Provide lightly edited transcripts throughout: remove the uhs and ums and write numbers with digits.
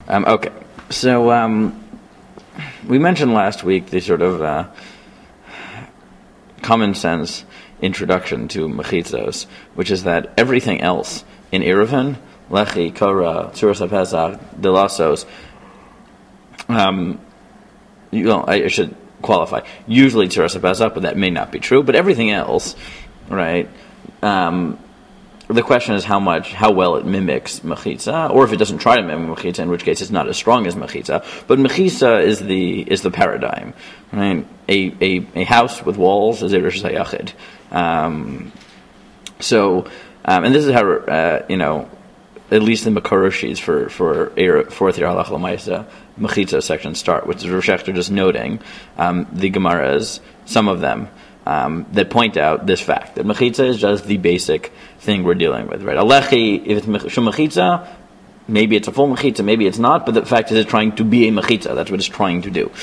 Okay, so we mentioned last week the sort of common sense introduction to mechitzos, which is that everything else in Eruvin, Lechi, Korah, Tzuras HaPesach, Delasos, I should qualify. Usually Tzuras HaPesach, but that may not be true. But everything else, right? The question is how well it mimics mechitza, or if it doesn't try to mimic mechitza, in which case it's not as strong as mechitza. But mechitza is the paradigm, right? A house with walls is a Rosh Hayachid. And this is how at least the Makar sheets for fourth year Halach L'Maisa mechitza section start, which is Rosh Hashanah just noting the Gemaras, some of them. That point out this fact that mechitza is just the basic thing we're dealing with, right? Alechi, if it's shum mechitza, maybe it's a full mechitza, maybe it's not, but the fact is it's trying to be a mechitza. That's what it's trying to do.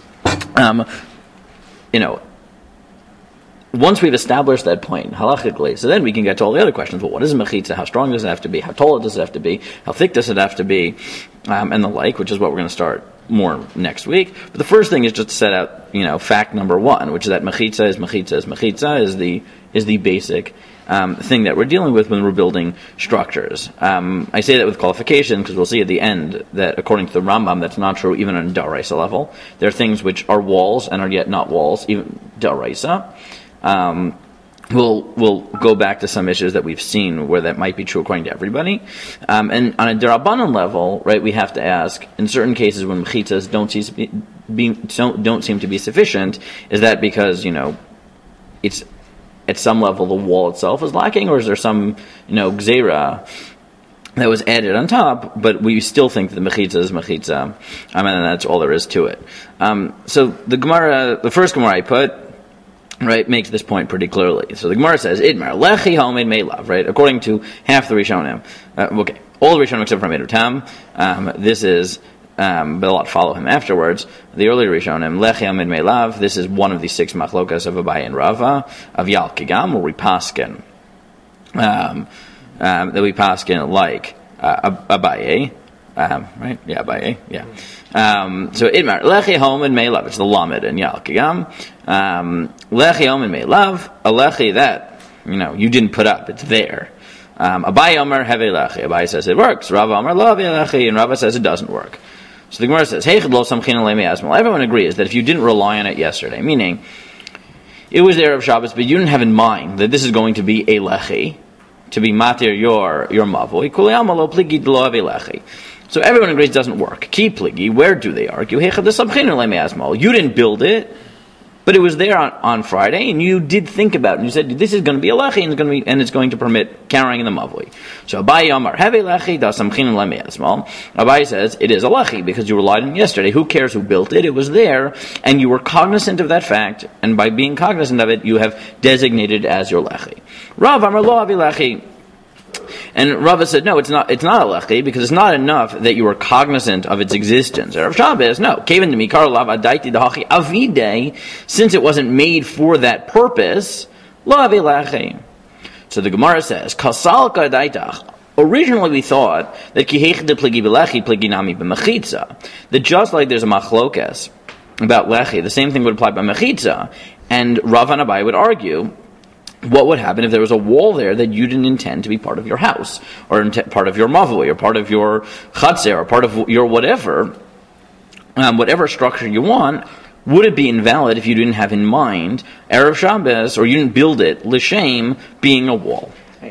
Once we've established that point halachically, so then we can get to all the other questions. Well, what is a mechitza? How strong does it have to be? How tall does it have to be? How thick does it have to be? And the like, which is what we're going to start more next week. But the first thing is just to set out, fact number one, which is that mechitza is the basic thing that we're dealing with when we're building structures. I say that with qualification because we'll see at the end that according to the Rambam, that's not true even on D'Oraisa level. There are things which are walls and are yet not walls, even D'Oraisa. We'll go back to some issues that we've seen where that might be true according to everybody. And on a D'Rabbanan level, right, we have to ask, in certain cases when mechitzas don't seem to be sufficient, is that because, it's at some level the wall itself is lacking, or is there some, gzeira that was added on top, but we still think that the mechitza is mechitza, and that's all there is to it. So the first Gemara I put, right, makes this point pretty clearly. So the Gemara says, Idmar, lechi homed meilav, right, according to half the Rishonim. All the Rishonim except for Amid Tam. This is, but a lot follow him afterwards. The earlier Rishonim, lechi homed meilav, this is one of the 6 machlokas of Abaye and Rava, of Yalkigam, where we paskin, that we paskin like Abaye, right? Yeah, Abaye, yeah. So Idmar, lechi homed meilav, it's the Lamed and Yalkigam. Lechi Omen Meilav, a lechi that, you didn't put up, it's there. Abaye Omer Heve Lechi, Abaye says it works. Rava Omer Lo Heve Lechi, and Rava says it doesn't work. So the Gemara says, Heichad Lo Samchin Alei Me'asmal. Everyone agrees that if you didn't rely on it yesterday, meaning, it was there of Shabbos, but you didn't have in mind that this is going to be a lechi, to be matir your mavoi, Kulei Alma Lo Pligi Lo Heve Lechi. So everyone agrees it doesn't work. Ki Pligi, where do they argue? Heichad Lo Samchin Alei Me'asmal. You didn't build it, but it was there on Friday, and you did think about it, and you said, this is going to be a lechi, and it's going to permit carrying in the mavli. So Abaye Amar, have a lechi, da samchin le'me'asmal. Abaye says, it is a lechi, because you relied on it yesterday. Who cares who built it? It was there, and you were cognizant of that fact, and by being cognizant of it, you have designated it as your lechi. Rav Amar lo have a lechi. And Rava said, no, it's not a lechi, because it's not enough that you were cognizant of its existence. Rav Shabbos, no. Kaven to mikar lav adaiti dahachi avide, since it wasn't made for that purpose, lo avi lechi. So the Gemara says, kasalka adaitach. Originally we thought that kihech de pligi b'lechi pligi nami b'mechitza. That just like there's a machlokes about lechi, the same thing would apply by mechitza. And Rav and Abaye would argue, what would happen if there was a wall there that you didn't intend to be part of your house, or part of your mavui, or part of your chatzir, or part of your whatever structure you want? Would it be invalid if you didn't have in mind Erev Shabbos, or you didn't build it l'shem being a wall? Hey,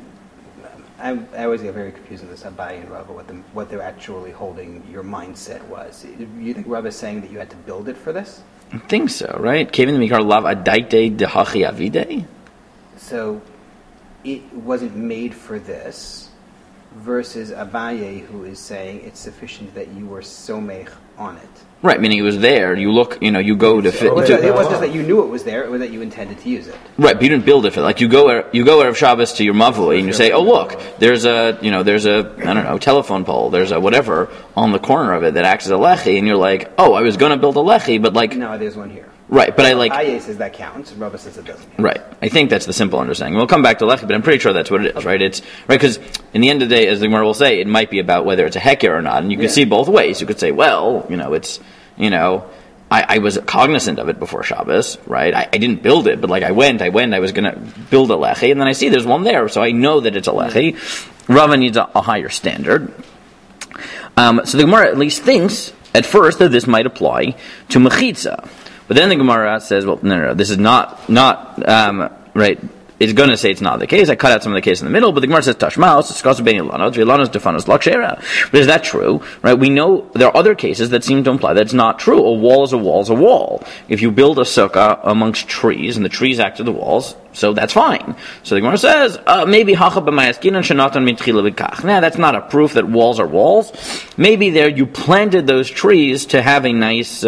I always get very confused with this Abaye and Rava, what they're actually holding your mindset was. You think Rava is saying that you had to build it for this? I think so, right? Kevin mikar lav adaite dehachi avide. So it wasn't made for this, versus Abaye, who is saying it's sufficient that you were somech on it. Right, meaning it was there. You look, you go to fit. It wasn't just that you knew it was there; it was that you intended to use it. Right, but you didn't build it for. Like you go Erev Shabbos to your mavui, and you say, "Oh, look, there's a telephone pole. There's a whatever on the corner of it that acts as a lechi," and you're like, "Oh, I was going to build a lechi, but like no, there's one here." Right, but I like... Abaye says that counts, and Rava says it doesn't count. Right. I think that's the simple understanding. We'll come back to Lechi, but I'm pretty sure that's what it is, right? It's right, because in the end of the day, as the Gemara will say, it might be about whether it's a heker or not, and you can see both ways. You could say, well, it's, I was cognizant of it before Shabbos, right? I didn't build it, but like I went, I was going to build a Lechi, and then I see there's one there, so I know that it's a Lechi. Rava needs a higher standard. So the Gemara at least thinks, at first, that this might apply to Mechitza. But then the Gemara says, well, no, this is not right. It's going to say it's not the case. I cut out some of the case in the middle, but the Gemara says, Tashmaos, discuss ben Ilanos, Ilanos defanos lakshera. But is that true? Right? We know there are other cases that seem to imply that it's not true. A wall is a wall is a wall. If you build a sukkah amongst trees, and the trees act as the walls, so that's fine. So the Gemara says, maybe hacha b'mayaskinan shenatan mitchila v'kach. Nah, that's not a proof that walls are walls. Maybe there you planted those trees to have a nice,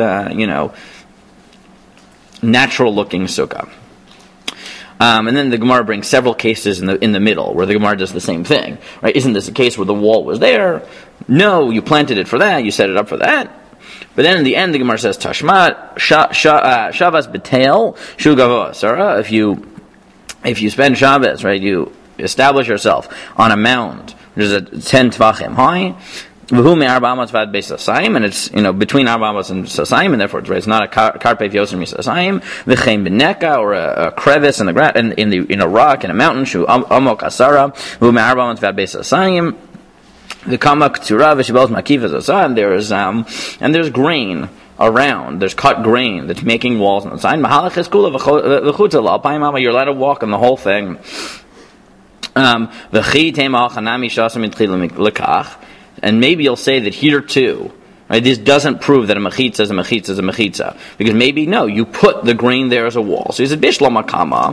natural-looking sukkah. And then the Gemara brings several cases in the middle where the Gemara does the same thing. Right? Isn't this a case where the wall was there? No, you planted it for that. You set it up for that. But then in the end, the Gemara says, Tashmat, Shavas B'Teil, Shu Gavoa Sarah. If you spend Shabbos, right, you establish yourself on a mound, which is a 10 Tvachim high, and it's between Arbamos and Sasayim, and therefore it's not a Karpe Vyosim Misasayim, V'chein B'neka, or a crevice in the ground, in a rock, in a mountain, Shu Amok Asara, V'hu Me'arbamos Vad Beisasayim, V'kama K'tura V'shibos Makiv Asasayim, and there's grain around, there's cut grain that's making walls on the side. Mahalach Eskula V'chutza L'Alpayim, you're allowed to walk on the whole thing. V'chi Teimah Chanami Shasam Intchil L'Kach. And maybe you'll say that here too, right, this doesn't prove that a mechitza is a mechitza is a mechitza. Because maybe, no, you put the grain there as a wall. So he said, Bishlo Makama,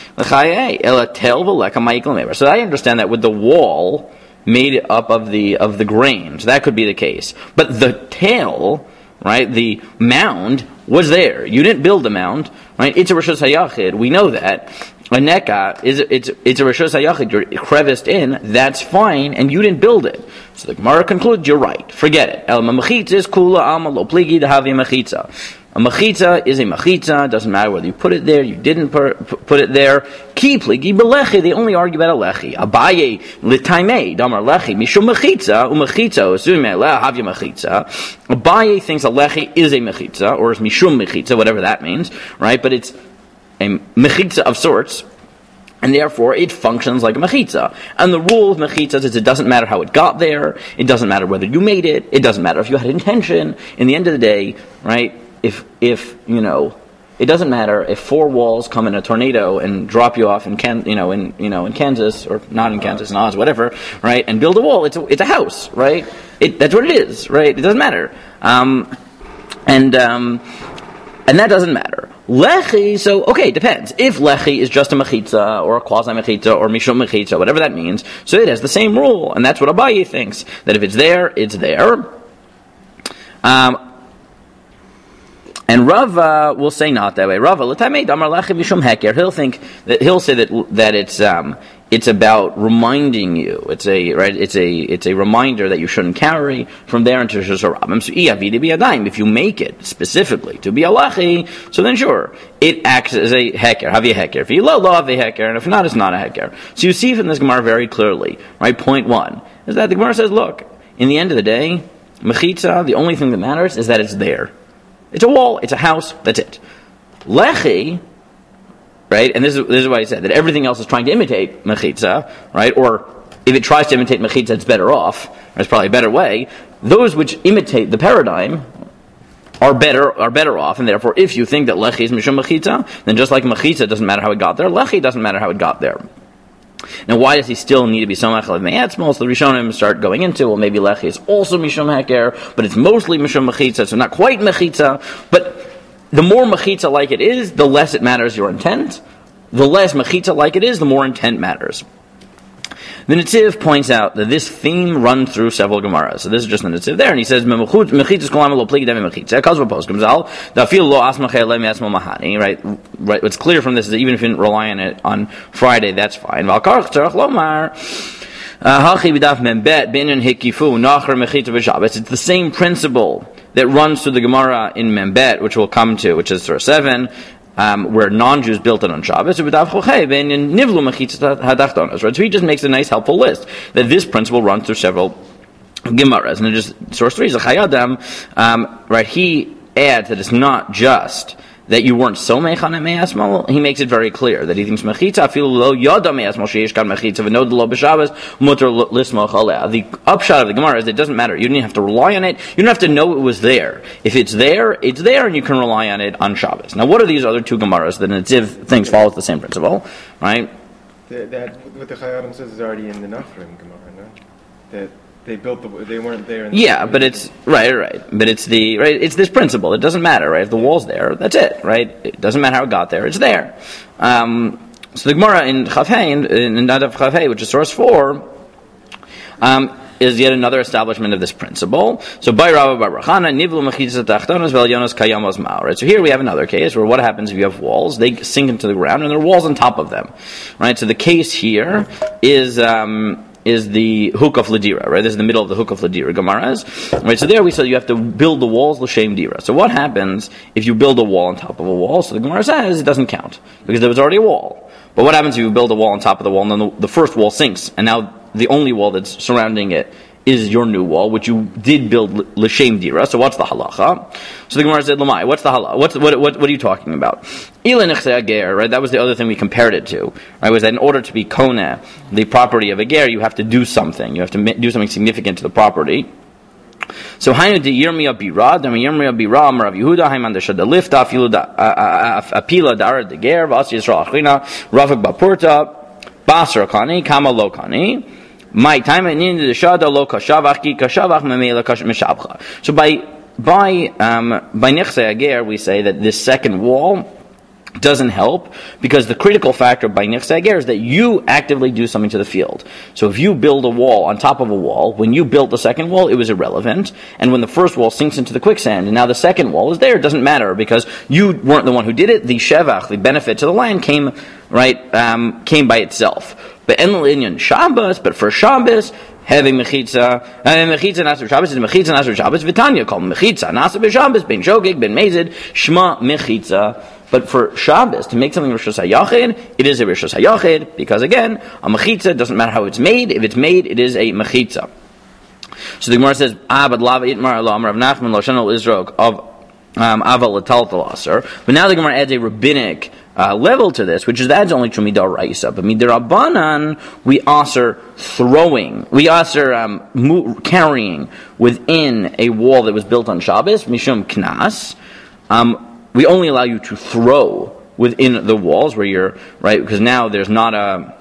so I understand that with the wall made up of the grain. So that could be the case. But the tail, right, the mound, was there. You didn't build the mound, right? It's a Rishos HaYachid. We know that. A neka it's a Rishos HaYachid. You're creviced in. That's fine, and you didn't build it. So the Gemara concludes, you're right. Forget it. El mechitza is kula alma lo pligi to have a mechitza. A mechitza is a mechitza. Doesn't matter whether you put it there, you didn't put it there. Ki pligi belechi. They only argue about a lechi. Abaye litaimei damar lechi mishum mechitza umechitza assume le have you mechitza. Abaye thinks a lechi is a mechitza or is mishum mechitza, whatever that means, right? But it's a mechitza of sorts, and therefore it functions like a mechitza. And the rule of mechitzas is it doesn't matter how it got there, it doesn't matter whether you made it, it doesn't matter if you had intention. In the end of the day, right, if it doesn't matter if 4 walls come in a tornado and drop you off in Kansas, or not in Kansas, in Oz, whatever, right, and build a wall. It's a house, right? That's what it is, right? It doesn't matter, and that doesn't matter. Lechi, so, okay, it depends. If lechi is just a mechitza, or a quasi-mechitza, or mishum mechitza, whatever that means, so it has the same rule, and that's what Abaye thinks, that if it's there, it's there. And Rava will say not that way. Rava, l'tamei damar lechi mishum heker. He'll say that it's about reminding you. It's a reminder that you shouldn't carry from there into Rosh Hashanah. So if you make it specifically to be a lechi, so then sure, it acts as a heker. Have you heker? If you lo have a heker, and if not, it's not a heker. So you see from this Gemara very clearly, right? Point 1 is that the Gemara says, look, in the end of the day, mechitza, the only thing that matters is that it's there. It's a wall, it's a house, that's it. Lechi, right, and this is why I said that everything else is trying to imitate mechitza, right, or if it tries to imitate mechitza, it's better off, there's probably a better way. Those which imitate the paradigm are better off, and therefore if you think that lechi is mishum mechitza, then just like mechitza doesn't matter how it got there, lechi doesn't matter how it got there. Now, why does he still need to be somach lev me'atzmo? So the Rishonim start going into, well, maybe lechi is also mishum heker, but it's mostly mishum mechitza, so not quite mechitza. But the more mechitza like it is, the less it matters your intent. The less mechitza like it is, the more intent matters. The Netziv points out that this theme runs through several Gemaras. So this is just the Netziv there, and he says, right? What's clear from this is that even if you didn't rely on it on Friday, that's fine. It's the same principle that runs through the Gemara in Membet, which we'll come to, which is Surah 7, where non-Jews built it on Shabbos. So he just makes a nice, helpful list that this principle runs through several Gemaras. And it just source 3 is a Chayadam, right? He adds that it's not just that you weren't so mechan at me'asmal. He makes it very clear that he thinks mechitza afilu lo yada me'asmal sheish kan mechitza v'nod lo b'Shabbos muter lismoch aleh. The upshot of the Gemara is it doesn't matter. You didn't have to rely on it. You don't have to know it was there. If it's there, and you can rely on it on Shabbos. Now, what are these other two Gemaras? The Netziv things follows the same principle, right? That what the Chayadim says is already in the Nafrim Gemara, no? That they weren't there. But it's right. But it's it's this principle. It doesn't matter, right? If the wall's there, that's it, right? It doesn't matter how it got there. It's there. So the Gemara in Chavhei, in Nadav Chavhei, which is source 4, is yet another establishment of this principle. So by Rabba bar Chana, nivlu mechitzas tachtonos ve'elyonos kayamos ma'or. Right. So here we have another case where what happens if you have walls? They sink into the ground, and there are walls on top of them, right? So the case here is the hook of Ladira, right? This is the middle of the hook of Ladira, Gemaras. Right, so there we said you have to build the walls l'shem dira. So what happens if you build a wall on top of a wall? So the Gemara says it doesn't count, because there was already a wall. But what happens if you build a wall on top of the wall, and then the first wall sinks, and now the only wall that's surrounding it is your new wall, which you did build l'shem dira. So what's the halacha? So the Gemara said, "Lamai, what's the halacha? What are you talking about?" Right? That was the other thing we compared it to. Right? Was that in order to be kona, the property of a ger, you have to do something. You have to do something significant to the property. So Hainu de Yirmiyah Bira, de Yirmiyah Bira, Rav Yehuda, Haiman de Shada Lifta, Apila Dara de Ger, Vas Yisrael Achrina, Rafik Bapurta, Basra Kani, Kama Lo Kani. My time in the Shada Lo Kashavach Ki Kashavach Memela Meshabcha. So by Nechse Ager we say that this second wall doesn't help, because the critical factor by Nechse Ager is that you actively do something to the field. So if you build a wall on top of a wall, when you built the second wall, it was irrelevant. And when the first wall sinks into the quicksand, and now the second wall is there, it doesn't matter, because you weren't the one who did it. The shevach, the benefit to the land, came by itself. But in Shabbos, but for Shabbos, having mechitza nasur Shabbos is mechitza nasur Shabbos. V'tanya called mechitza nasur b'Shabbos ben shogeg ben mezid shma mechitza. But for Shabbos, to make something Rishos HaYachid, it is a Rishos HaYachid, because again, a mechitza doesn't matter how it's made. If it's made, it is a mechitza. So the Gemara says, but lava itmar alam Rav Nachman lo shanol Izrog of aval l'taltal aser. But now the Gemara adds a rabbinic level to this, which is that's only true midaraisa, but midarabanan we aser throwing, we aser carrying within a wall that was built on Shabbos mishum knas. We only allow you to throw within the walls where you're right, because now there's not a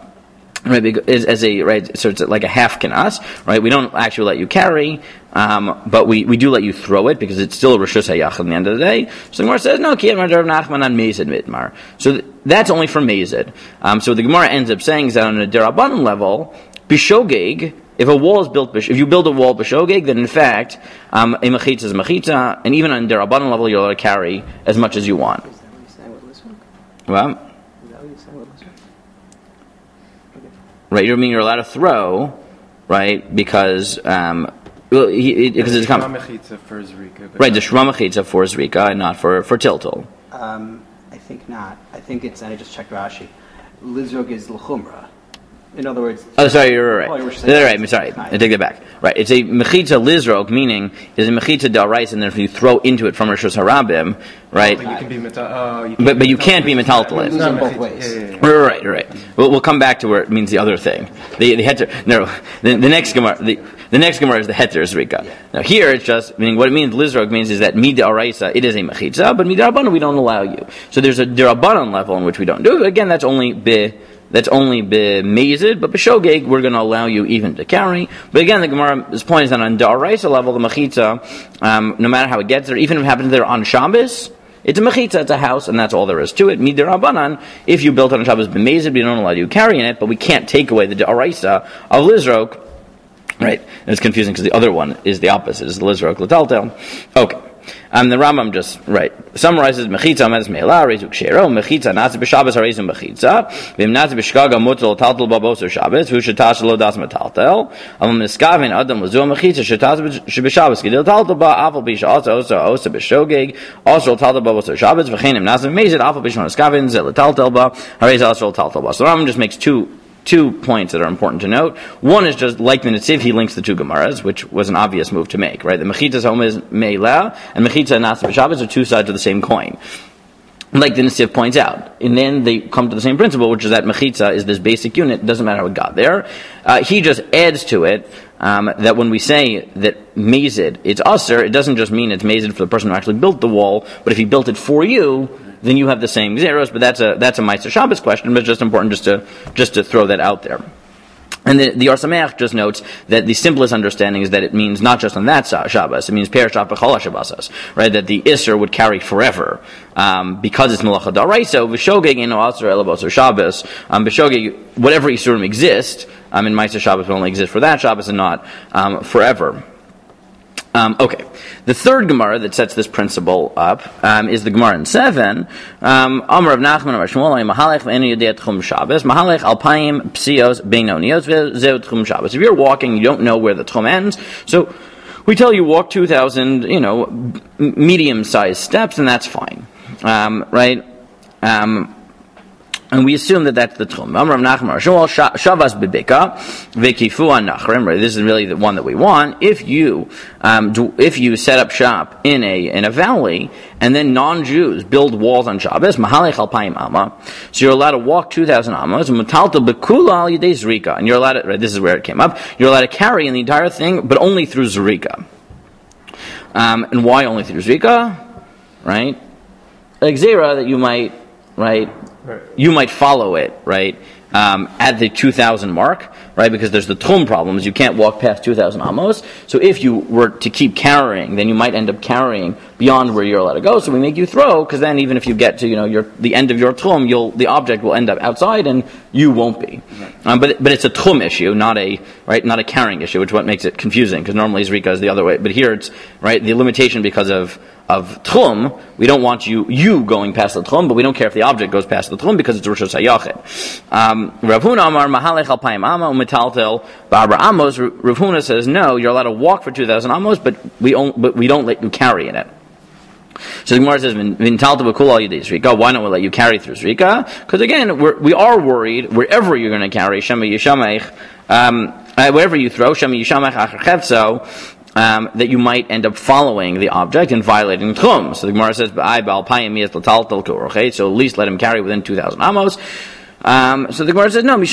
as a right, so it's like a half knas, right? We don't actually let you carry, but we do let you throw it, because it's still a Rishus HaYachid at the end of the day. So the Gemara says, no, Kiyam Rav Nachman on Mezid Mitmar. So that's only for Mezid. So the Gemara ends up saying is that on a Derabanan level, Bishogeg, if a wall is built, if you build a wall b'shogeg, then in fact, a mechitza is a mechitza, and even on Derabanan level, you're allowed to carry as much as you want. Is that what you're saying with Lisbon? Well, Is that what you're saying with Lisbon? Okay. Right, you mean you're allowed to throw, right? Because it's a Shema mechitza for Zrika. Right, the Shema mechitza for Zrika and not for tiltal. I think not. I think it's, and I just checked Rashi. Lizrog is l'chumra. In other words, sorry, you're right. I'm sorry. I take that back. Right, it's a mechitza lizrog, meaning it's a mechitza da'oraisa, and then if you throw into it from Rishos Harabim, right? But you can be metal. But you can't be metaltal. It's in both ways. Right. We'll come back to where it means the other thing. The heter. No, the next gemara. The next gemara is the heter zrika. Yeah. Now here it's just meaning what it means. Lizrog means is that mid'araisa it is a mechitza, but mid'arabanan we don't allow you. So there's a derabanan level in which we don't do it. Again, that's only b'mezid, but b'shogeg we're going to allow you even to carry. But again, the Gemara's point is that on da'araisa level, the mechitza, no matter how it gets there, even if it happens there on Shabbos, it's a mechitza, it's a house, and that's all there is to it. Midirabanan, if you built it on Shabbos b'mezid, we don't allow you to carry in it, but we can't take away the da'araisa of lizrog. Right, and it's confusing because the other one is the opposite, is the lizrog l'taltel. Okay. The Rambam just summarizes mechitza omedes meila rezu kshero mechitza natzi b'Shabbos harezu mechitza v'im natzi b'shgaga mutal taltal babos or Shabbos v'u shetash lo das metaltel avam miskaven adam lezu mechitza shetash b'Shabbos gedil taltal ba afal bisha also osa b'shogeg also taltal babos or Shabbos v'chenim natzi mezid afal bisha miskaven zel taltal ba harezu also taltal ba. So the Rambam just makes two points that are important to note. One is just like the Netziv, he links the two Gemaras, which was an obvious move to make, right? The Mechitza's home is Meila, and Mechitza and Nasa B'Shabbos are two sides of the same coin. Like the Netziv points out. And then they come to the same principle, which is that Mechitza is this basic unit, it doesn't matter how it got there. He just adds to it, that when we say that Mazid, it's Usr, it doesn't just mean it's Mazid for the person who actually built the wall, but if he built it for you, then you have the same zeros, but that's a Meiser Shabbos question, but it's just important just to throw that out there. And the Or Sameach just notes that the simplest understanding is that it means not just on that Shabbos, it means Perashat B'chol HaShabbos, right? That the Isser would carry forever, because it's Melacha D'Oraisa, V'shogeg eno Asr elabos or Shabbos, V'shogeg, whatever Isurim exist, in Meiser Shabbos will only exist for that Shabbos and not, forever. Okay, the third Gemara that sets this principle up is the Gemara in 7. Amar of Nachman of Shmuel, Mahalech v'enu yodei tchum Shabbos, Mahalech alpayim psios beinonios v'zeu tchum Shabbos. If you're walking, you don't know where the tchum ends, so we tell you walk 2,000, medium-sized steps, and that's fine, right? And we assume that that's the tchum. Amar of Nachman Shavas bebeka v'kifu anachrim. Right, this is really the one that we want. If you set up shop in a valley, and then non-Jews build walls on Shabbos, mahalech alpayim amma, so you're allowed to walk 2,000 ammas, metalta bekula al yedei zrika, and you're allowed to. Right, this is where it came up. You're allowed to carry in the entire thing, but only through zrika. And why only through zrika? Right, like zera that you might you might follow it, right, at the 2,000 mark, right, because there's the tchum problems. You can't walk past 2,000 amos. So if you were to keep carrying, then you might end up carrying beyond where you're allowed to go. So we make you throw, because then even if you get to, the end of your tchum, the object will end up outside and you won't be. But it's a tchum issue, not a carrying issue, which is what makes it confusing, because normally Zrika is the other way. But here it's, right, the limitation because of tchum, we don't want you going past the tchum, but we don't care if the object goes past the tchum because it's Rosh Hashanah. Rav Huna Amar Mahalech Alpayim Amma Umetaltel Barbara Amos. Rav Huna says no, you're allowed to walk for 2,000 amos, but we don't let you carry in it. So the Gemara says, "V'intalta b'kul al yedei zrika." Why don't we let you carry through zrika? Because again, we are worried wherever you're going to carry shema yishameich, wherever you throw shema yishameich acher chetzo. That you might end up following the object and violating tchum. So the Gemara says, so at least let him carry within 2,000 amos. So the Gemara says, no,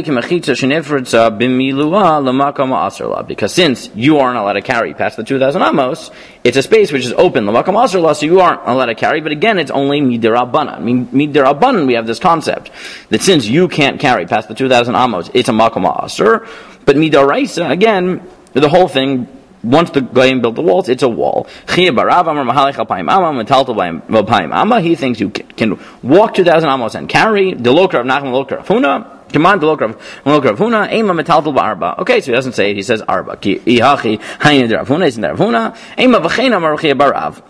because since you aren't allowed to carry past the 2,000 amos, it's a space which is open, so you aren't allowed to carry, but again, it's only midirabanan. Midirabanan, we have this concept, that since you can't carry past the 2,000 amos, it's a makom asr, but midaraisa, again, the whole thing, once the Goyim built the walls, it's a wall. He thinks you can walk 2,000 amos and carry. The lokra of Nachman, lokra of Huna. Command the lokra of Huna. Ema metaltal ba'arba. Okay, so he doesn't say it. He says arba. Ki ihachi hayin der Huna. Isn't there Huna? Ema v'cheina maruchia barav.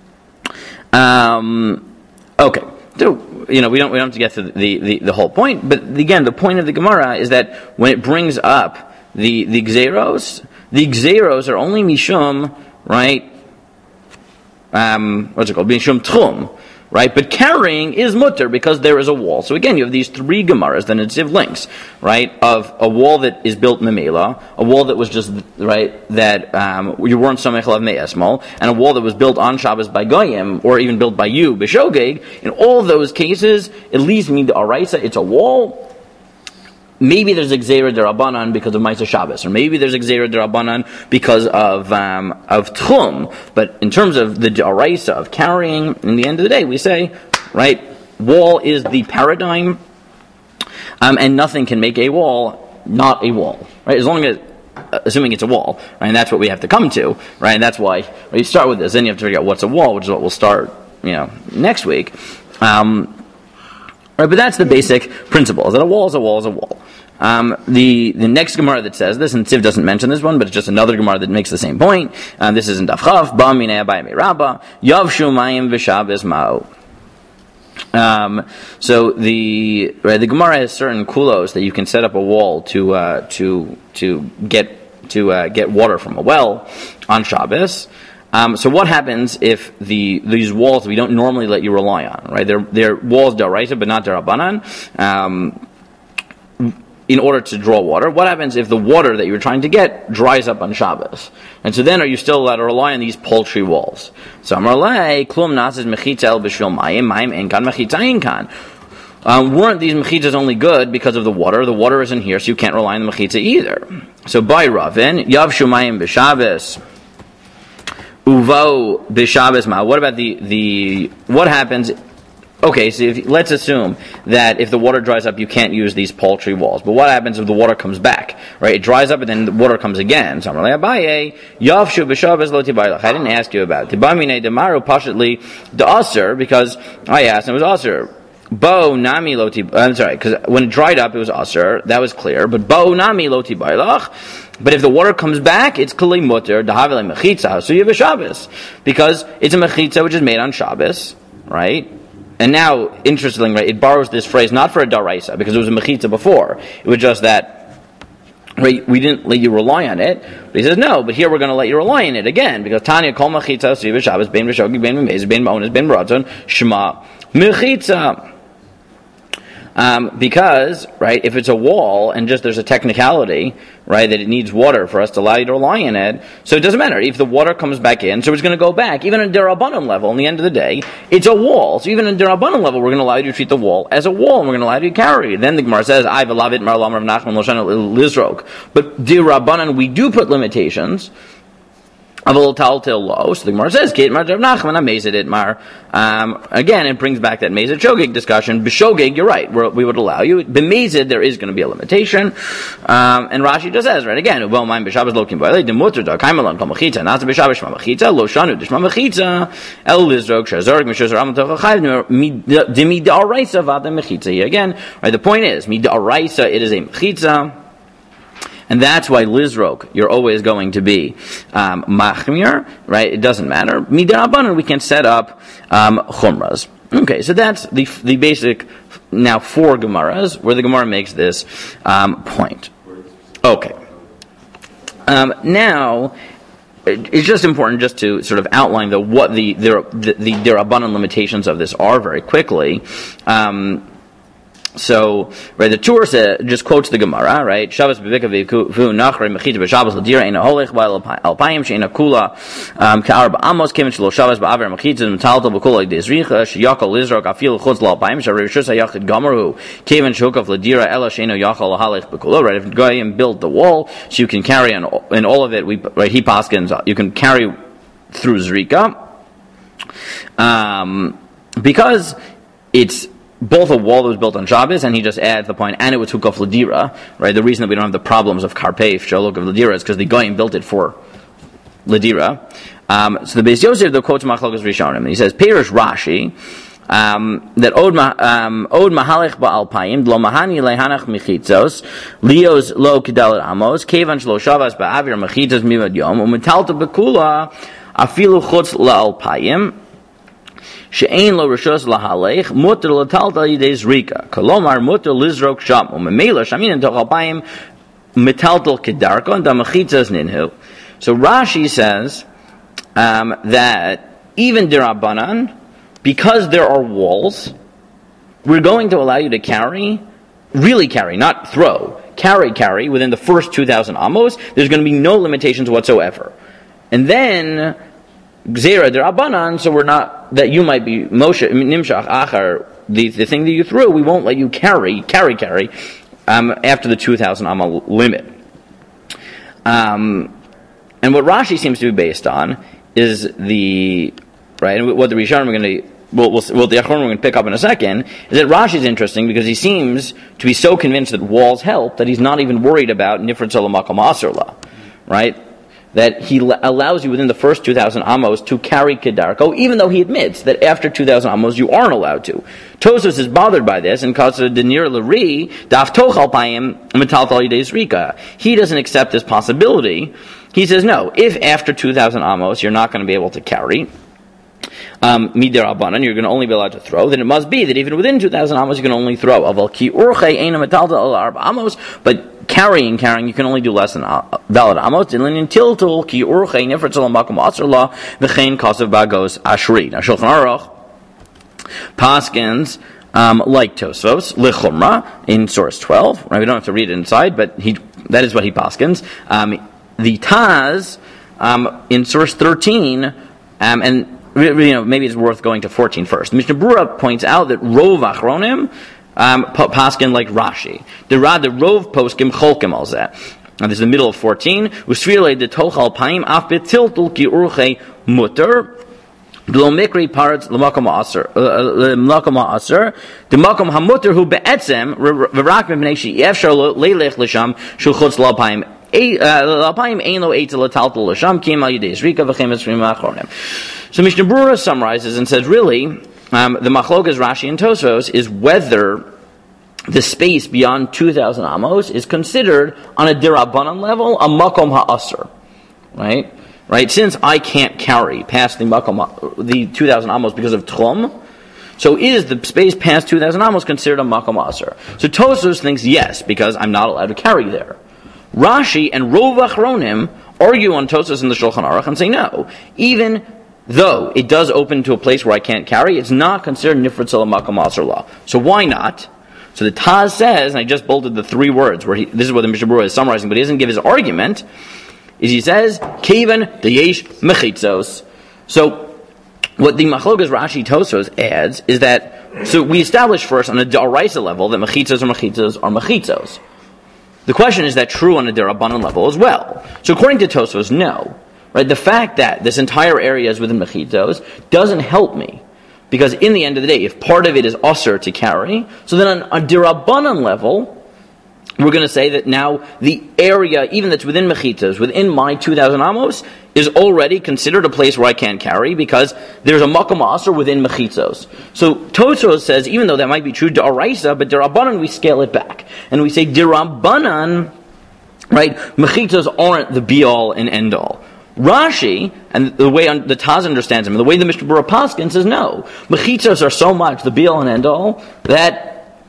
Okay. So, we don't have to get to the whole point. But again, the point of the Gemara is that when it brings up the gzeros are only mishum, right? What's it called? Mishum tchum, right? But carrying is mutter because there is a wall. So again, you have these three Gemaras, the Netziv links, right? Of a wall that is built memela, a wall that was just, right, that you weren't samech lav me'esmal, and a wall that was built on Shabbos by Goyim, or even built by you, b'shogeg. In all those cases, at least mean the araisa, it's a wall. Maybe there's a Gzeira Derabanan because of Ma'aser Shabbos, or maybe there's a Gzeira Derabanan because of Tchum. But in terms of the Daraisa of carrying, in the end of the day, we say, right, wall is the paradigm, and nothing can make a wall not a wall, right? As long as, assuming it's a wall, right? And that's what we have to come to, right? And that's why you start with this, then you have to figure out what's a wall, which is what we'll start, next week. Right, but that's the basic principle, is that a wall is a wall is a wall. The next Gemara that says this, and Tziv doesn't mention this one, but it's just another Gemara that makes the same point. This is in Daf Chav. Ba minei Abaye meRabba Yavshu mayim v'Shabbos ma'u. So the Gemara has certain kulos that you can set up a wall to get water from a well on Shabbos. So what happens if these walls we don't normally let you rely on, right? They're walls d'oraisa but not d'Rabbanan, in order to draw water. What happens if the water that you're trying to get dries up on Shabbos? And so then are you still allowed to rely on these paltry walls? So Amarlei, klum nasis mechitza el b'shvil mayim, mayim enkan mechitza enkan. Weren't these mechitzas only good because of the water? The water isn't here, so you can't rely on the mechitza either. So by Ravin, yavshu mayim b'Shabbos, uvo b'Shabbos ma. What about what happens? Okay, so let's assume that if the water dries up, you can't use these paltry walls. But what happens if the water comes back? Right, it dries up and then the water comes again. So I'm like, Abaye, yavshu b'Shabbos lo tibaylach. I didn't ask you about tibamine demaru pashatli the because I asked and it was aser. Bo nami lo tibaylach. I'm sorry, because when it dried up, it was aser. That was clear. But bo nami lo tibaylach. But if the water comes back, it's kli mutter dahavele mechitza. So you have a Shabbos because it's a mechitza which is made on Shabbos, right? And now, interestingly, right, it borrows this phrase not for a daraisa, because it was a mechitza before. It was just that, right, we didn't let you rely on it. But he says, no, but here we're going to let you rely on it again, because Tanya kol mechitza, siva Shabbos, ben v'shogi, ben v'mez, ben v'onis, ben v'ratzon, shema mechitza. Because, right, if it's a wall and just there's a technicality, right, that it needs water for us to allow you to rely on it, so it doesn't matter. If the water comes back in, so it's going to go back. Even on Derabanan level, in the end of the day, it's a wall. So even on Derabanan level, we're going to allow you to treat the wall as a wall, and we're going to allow you to carry. Then the Gemara says, I love it, Marlam Rav Nachman Loshana Lizrok. But Derabanan, we do put limitations. Avol taltel lo. So the Gemara says, "Kate Mar Rav Nachman amazed it Mar." Again, it brings back that mezid shogeg discussion. B'shogeg, you're right. We would allow you. B'mezid, there is going to be a limitation. And Rashi just says, right again, well, mine b'Shabbos lokim b'alei demuter da kaimelon kol mechitza not b'Shabbos shma mechitza lo shanu d'shma mechitza el lizrok shazorg mishus ram tocha chayv demi da'araisa v'ad mechitza. Again, right. The point is, mi da'araisa, it is a mechitza. And that's why Lizrok, you're always going to be machmir, right? It doesn't matter. Midarabanan, we can set up chumras. Okay, so that's the basic, now 4 Gemaras, where the Gemara makes this point. Okay. Now, it's just important just to sort of outline what the Derabanan limitations of this are very quickly. So, right, the Tur just quotes the Gemara, right? Shabbos b'vika v'vu nachri mechitza b'Shabbos l'dira eina holech v'al alpayim she'eina kula ka'ar ba'amos kevin shelo Shabbos ba'aver mechitza m'taltal b'kula d'ezricha she'yakal lizrok afil chutz l'alpayim she'ar rishus ha'yachid gomerhu kevin she'hukav l'dira ela she'eino yakal l'halech b'kula. Right, if Goyim built the wall, so you can carry in all of it. Right, he paskins, you can carry through zrika, because it's both a wall that was built on Shabbos, and he just adds the point, and it was hukaf l'dira, right? The reason that we don't have the problems of karpeif, shalok of l'dira, is because the Goyim built it for l'dira. So the Beis Yosef, the quotes Machlokas Rishonim, and he says, Perish Rashi, that od mahalech ba'alpayim, lo mahani lehanach mechitzos, lios lo kedalet amos, kevan shlo shavas ba'avir mechitzos mivad yom, umetalta bekula, afilu chutz la'alpayim, she'ein lo rishos lahalech muter latalta yidei zrika kolomar muter lizrok sham umemela shamin toch alpayim metaltal kedarko and damachitzas ninhu. So Rashi says that even derabanan, because there are walls, we're going to allow you to carry, really carry, not throw, carry within the first 2,000 amos. There's going to be no limitations whatsoever. And then Gzera derabanan, so we're not, that you might be Moshe Nimshach Achar, the thing that you threw, we won't let you carry after the 2,000 amma limit. And what Rashi seems to be based on is right, and what the Rishonim are going to, the Achronim we're going to pick up in a second, is that Rashi is interesting because he seems to be so convinced that walls help that he's not even worried about Nifrat Salamakam Asrla, right? that he allows you within the first 2,000 amos to carry kedarko, even though he admits that after 2,000 amos you aren't allowed to. Tosfos is bothered by this and calls it denir l'ri daf tochal payim metaltal yidei zrika. He doesn't accept this possibility. He says, no, if after 2,000 amos you're not going to be able to carry, midar abanan, you're going to only be allowed to throw, then it must be that even within 2,000 amos you can only throw. Aval ki urche eina metaltal al arba amos, but carrying, you can only do less than dalad amos. Dilin tiltul ki urche nifritz al makom asr la v'chein kasav bagos ashri. Now Shulchan Aruch paskins like Tosfos lichumra in source 12. Right, we don't have to read it inside, but that is what he paskins. The Taz in source 13, and maybe it's worth going to 14 first. Mishnah Berurah points out that Rov Achronim paskin like Rashi. The Rov poskim cholkim al zeh. And this is the middle of 14. Usfirle de tochal paim af betiltul ki urche mutter. Lo mikri parts l'makom ha'aser. The makom hamutter hu be'etzem v'rak b'nei she'efshar leilech l'sham shu chutz l'alpayim. So Mishnah Berurah summarizes and says, really, the machlokas Rashi and Tosfos is whether the space beyond 2,000 amos is considered on a dirabanan level a makom ha'aser, right? Since I can't carry past the 2,000 amos because of tchum, so is the space past 2,000 amos considered a makom ha'aser? So Tosfos thinks yes, because I'm not allowed to carry there. Rashi and Rov Achronim argue on Tosfos in the Shulchan Aruch and say no. Even though it does open to a place where I can't carry, it's not considered nifritz al makom aser law. So why not? So the Taz says, and I just bolded the three words, this is what the Mishnah Berurah is summarizing, but he doesn't give his argument, is he says, Kevan deyesh mechitzos. So what the machlokas Rashi Tosfos adds is that, so we established first on a d'oraisa level that mechitzos are mechitzos. The question is that true on a derabanan level as well. So according to Tosfos, no. Right? The fact that this entire area is within mechitzos doesn't help me. Because in the end of the day, if part of it is usher to carry, so then on a derabanan level, we're going to say that now the area, even that's within mechitzos, within my 2,000 amos, is already considered a place where I can't carry because there's a makom asur within mechitzos. So Tosfos says, even though that might be true d'oraisa, but d'Rabbanan we scale it back. And we say d'Rabbanan, right, mechitzos aren't the be-all and end-all. Rashi, and the way the Taz understands him, and the way the Mishnah Berurah paskin says no. Mechitzos are so much the be-all and end-all that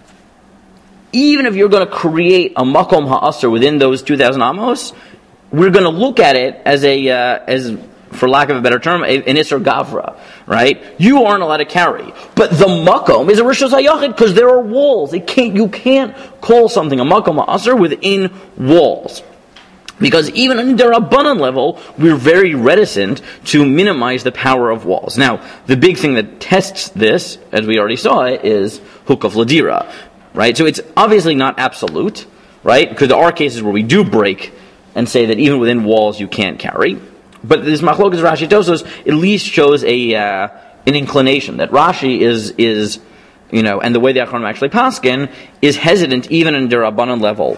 even if you're going to create a makom ha'asr within those 2,000 amos, we're going to look at it as as for lack of a better term, an isser gavra, right? You aren't allowed to carry, but the makom is a rishos hayachid because there are walls. You can't call something a makom ha'asr within walls. Because even on the Rabbanan level, we're very reticent to minimize the power of walls. Now, the big thing that tests this, as we already saw it, is hukaf ladira. Right? So it's obviously not absolute, right? Because there are cases where we do break and say that even within walls you can't carry. But this machlokas Rashi Tosfos at least shows an inclination that Rashi is and the way the Achronim actually paskin is hesitant even in the Rabbanan level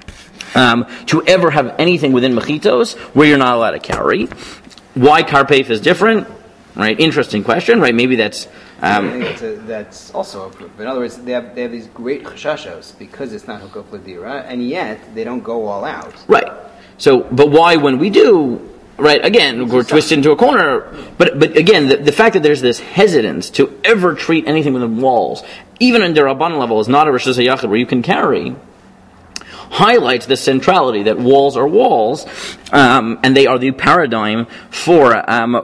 to ever have anything within mechitos where you're not allowed to carry. Why karpef is different? Right? Interesting question. Right? Maybe that's. I think that's also a proof. In other words, they have these great chashashos because it's not hukaf ladira, and yet they don't go all out. Right. So, but why when we do? Right. Again, we're twisted into a corner. But again, the fact that there's this hesitance to ever treat anything within walls, even in the Rabban level, is not a rishus hayachid where you can carry. Highlights the centrality that walls are walls, and they are the paradigm for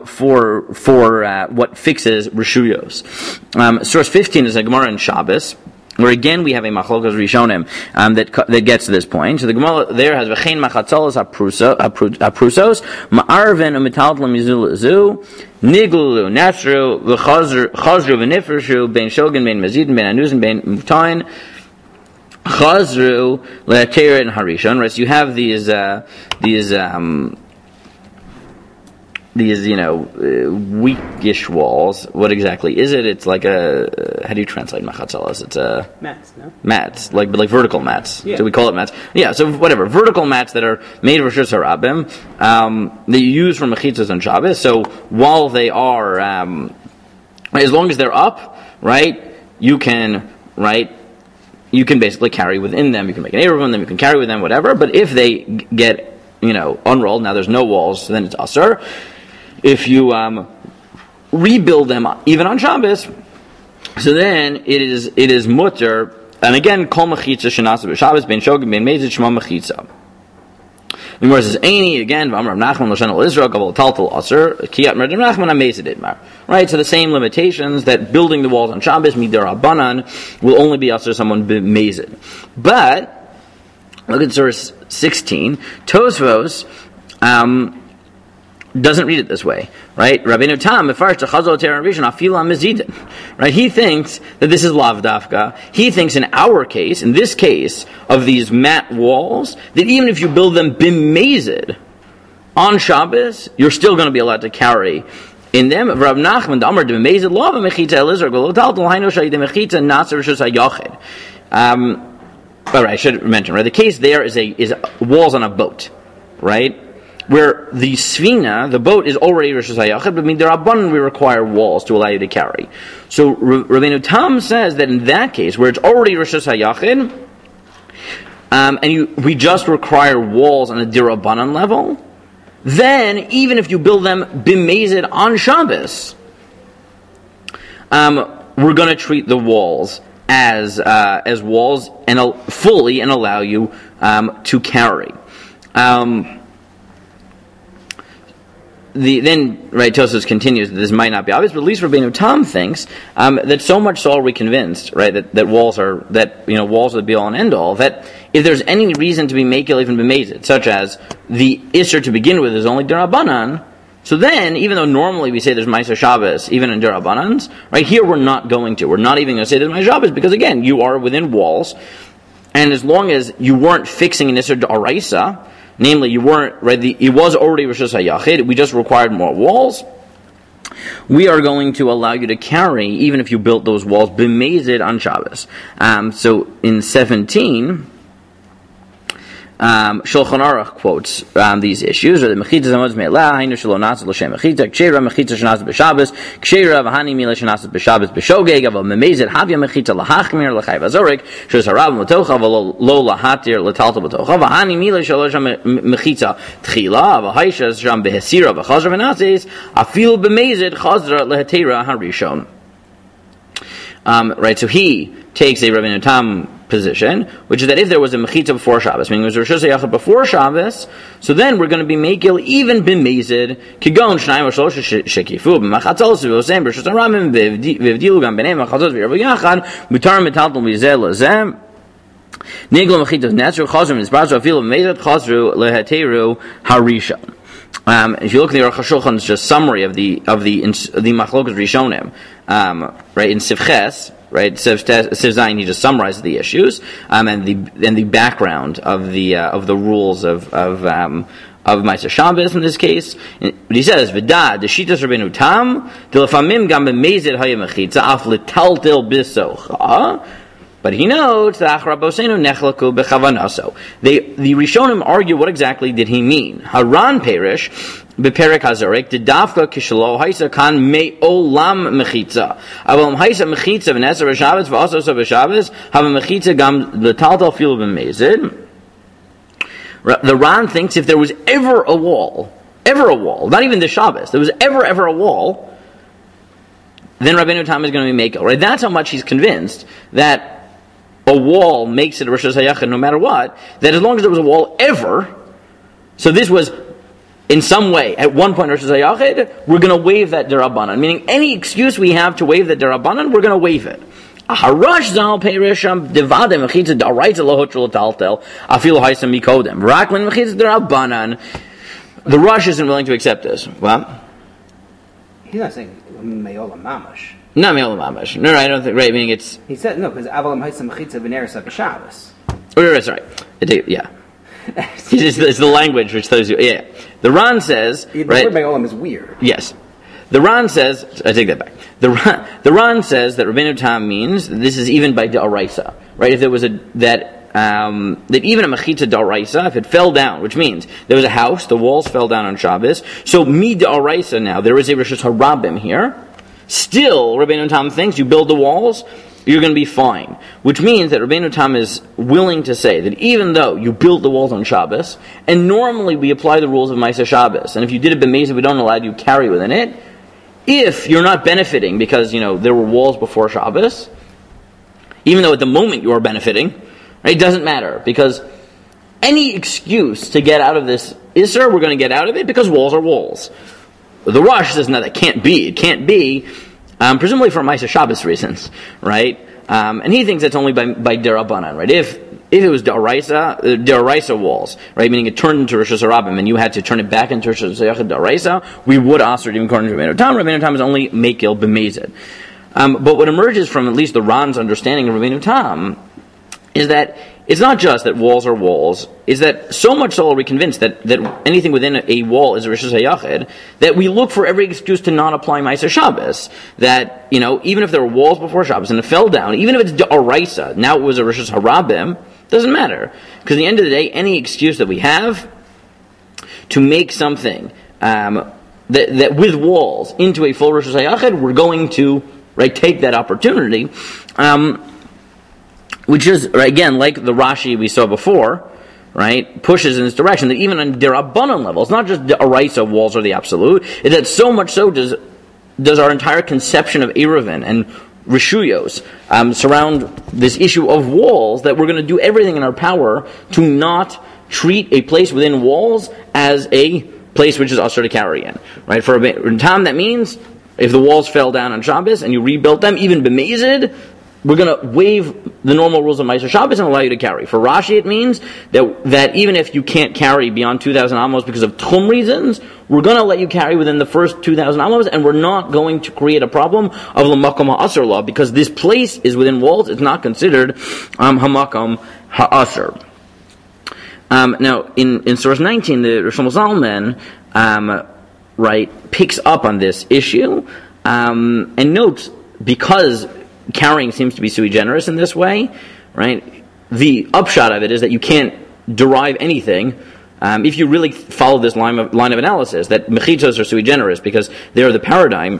what fixes reshuyos. Source 15 is a Gemara in Shabbos, where again we have a machlokas rishonim that gets to this point. So the Gemara there has v'chein machatzalos aprusos ma'arven u'metaltlam yizul niglu nasru v'chazru v'nifreshu ben shogun ben mazidin ben anuzin ben mutain Chazru le'atera and harishon. Right, so you have these weakish walls. What exactly is it? It's like how do you translate machatzalas? It's a mats, no? Mats, like vertical mats. Yeah. So we call it mats. Yeah, so whatever, vertical mats that are made of Rishus Harabim, that you use for mechitzas on Shabbos. So while they are, as long as they're up, right, you can basically carry within them. You can make an eruv on them. You can carry with them, whatever. But if they get unrolled, now there's no walls, so then it's asur. If you rebuild them even on Shabbos, so then it is mutter. And again, kol mechitza shenasa b'Shabbos ben shogeg ben mezid shema mechitza. The Gemara says, "Any again, v'amar Nachman l'shen al Israel gaval taltal asur kiyat mer Nachman amezid idmar." Right, so the same limitations that building the walls on Shabbos midarabanan will only be asur someone b'mezid. But look at source 16. Tosfos doesn't read it this way, right? Rabbeinu Tam mefarish techazol teran rishon afila mezidin. Right? He thinks that this is lav dafka. He thinks in our case, in this case of these mat walls, that even if you build them bimezid on Shabbos, you're still going to be allowed to carry in them. Rav Nachman Damar bimezid lav mechitza elizar golotal hainu shayid mechitza nasser rishus hayachid. All right, I should mention, right? The case there is walls on a boat, right? Where the Sfina, the boat, is already Rishus HaYachid, but midarabanan we require walls to allow you to carry. So Rabbeinu Tam says that in that case, where it's already Rishus HaYachid, and we just require walls on a dirabanan level, then even if you build them bimezid on Shabbos, we're going to treat the walls as walls and fully and allow you to carry. Tosfos continues that this might not be obvious, but at least Rabbeinu Tam thinks that so much so are we convinced, right, that walls are walls are the be all and end all, that if there's any reason to be makil even b'mezid, such as the Isser to begin with is only derabanan, so then even though normally we say there's Ma'aser Shabbos even in derabanans, right, here we're not going to. We're not even going to say there's Ma'aser Shabbos because again you are within walls, and as long as you weren't fixing an Isser d'oraisa, namely, you weren't, right, it was already Rishus HaYachid, we just required more walls, we are going to allow you to carry, even if you built those walls, b'mezid on Shabbos. So in 17, Shulchan Aruch quotes these issues. The mechitza zamod me'ela hainu shelo nasa l'shem mechitza ksheira mechitza shenasa b'Shabbos ksheira v'hani mila shenasa b'Shabbos b'shogeg aval memezid havya mechitza lahachmir l'chayv azorik shos harav l'tocha v'lo lahatir l'talta b'tocha v'hani mila shelo sham mechitza tchila v'haisha sham behesira v'chazra v'natzes afil b'mezid chazra lehetera harishon. Right, so he takes a Rabbeinu Tam position, which is that if there was a mechitza before Shabbos, meaning there was a Rishus HaYachid before Shabbos, so then we're going to be makil even b'mezid kigon shnayim or shlosh shekifu b'machatzalos v'osem b'rishus haramim v'evdilu gam b'nei machatzos v'yeravu yachad mutar metalton v'zeh lezeh niglo mechitza netzru chazru mizbarazu afilu b'mezid chazru leheteru harisha. If you look at the Aruch HaShulchan's just summary of the Machlokas Rishonim, right, in Sivches, right, Siv Zayin, he just summarizes the issues and the background of the rules of Ma'aser Shabbos in this case. But he says, "V'da deshitas Rabbeinu Tam delafamim gam b'mezid haya mechitza af letaltel bisocha." But he notes that Achrabosenu nechlaku b'chavanaso. The Rishonim argue what exactly did he mean. Haran Perish b'perek hazorik didafka kishlo haisa kan me'olam mechitza. Aval haisa mechitza v'neser v'shabbos v'asos v'shabbos have a mechitza gam l'taltal fil b'mezid. The Ran thinks if there was ever a wall, not even the Shabbos, there was ever a wall, then Rabbeinu Tam is going to be makel. Right? That's how much he's convinced that a wall makes it a Rishus HaYachid no matter what, that as long as there was a wall ever, so this was in some way, at one point Rishus HaYachid, we're going to waive that derabanan. Meaning any excuse we have to waive that derabanan, we're going to waive it. Harash zal peirisham devade mechitza daraita lohotchul taltel afilu haisam mikodem rakman mechitza derabanan. The Rush isn't willing to accept this. Well, he's not saying me'olam mamash. Not me'olam mamash. No, I don't think. Right, meaning it's. He said no because avalam haisam mechitza v'neres b'Shabbos. Oh, right, sorry. Yeah. It's the language which tells you. Yeah, the Ran says. The right, word Me'olam is weird. Yes. The Ran says, I take that back. The Ran says that Rabbeinu Tam means this is even by Da'araisa, right? If there was that even a Mechitza Da'araisa, if it fell down, which means there was a house, the walls fell down on Shabbos, so Mi Da'araisa now, there is a Rishus Harabim here, still Rabbeinu Tam thinks you build the walls, you're going to be fine. Which means that Rabbeinu Tam is willing to say that even though you build the walls on Shabbos, and normally we apply the rules of Ma'aseh Shabbos, and if you did it b'mezid, we don't allow you to carry within it, if you're not benefiting because, there were walls before Shabbos, even though at the moment you are benefiting, right, it doesn't matter, because any excuse to get out of this Isser, we're going to get out of it because walls are walls. The Rosh says, no, that can't be. It can't be, presumably for Ma'aseh Shabbos reasons, right? And he thinks that's only by Derabanan, right? If it was Deraisa walls, right, meaning it turned into Rishus Harabim, and you had to turn it back into Rishus Hayachid Deraisa, we would ask it even according to Rabbeinu Tam. Rabbeinu Tam is only Mekil B'mezid. But what emerges from at least the Ran's understanding of Rabbeinu Tam is that it's not just that walls are walls, is that so much so are we convinced that anything within a wall is a Rishus Hayachid, that we look for every excuse to not apply Ma'aseh Shabbos. That, even if there were walls before Shabbos and it fell down, even if it's Da'araisa, now it was a Rishus Harabim, doesn't matter. Because at the end of the day, any excuse that we have to make something that with walls into a full Rishus Hayachid, we're going to take that opportunity. Which is, again, like the Rashi we saw before, right, pushes in this direction, that even on Derabanan level, it's not just the Araisa walls are the absolute, it's that so much so does our entire conception of Eruvin and Rishuyos surround this issue of walls, that we're going to do everything in our power to not treat a place within walls as a place which is usher to carry in. Right? For a time, that means if the walls fell down on Shabbos and you rebuilt them, even b'mezid, we're going to waive the normal rules of Ma'aseh Shabbos and allow you to carry. For Rashi, it means that even if you can't carry beyond 2,000 amos because of Tchum reasons, we're going to let you carry within the first 2,000 amos, and we're not going to create a problem of L'makom ha'asr law, because this place is within walls. It's not considered Hamakom ha'asr. Now, in source 19, the Rosh Zalman picks up on this issue and notes, because carrying seems to be sui generis in this way, right? The upshot of it is that you can't derive anything if you really follow this line of analysis, that mechitzos are sui generis because they're the paradigm.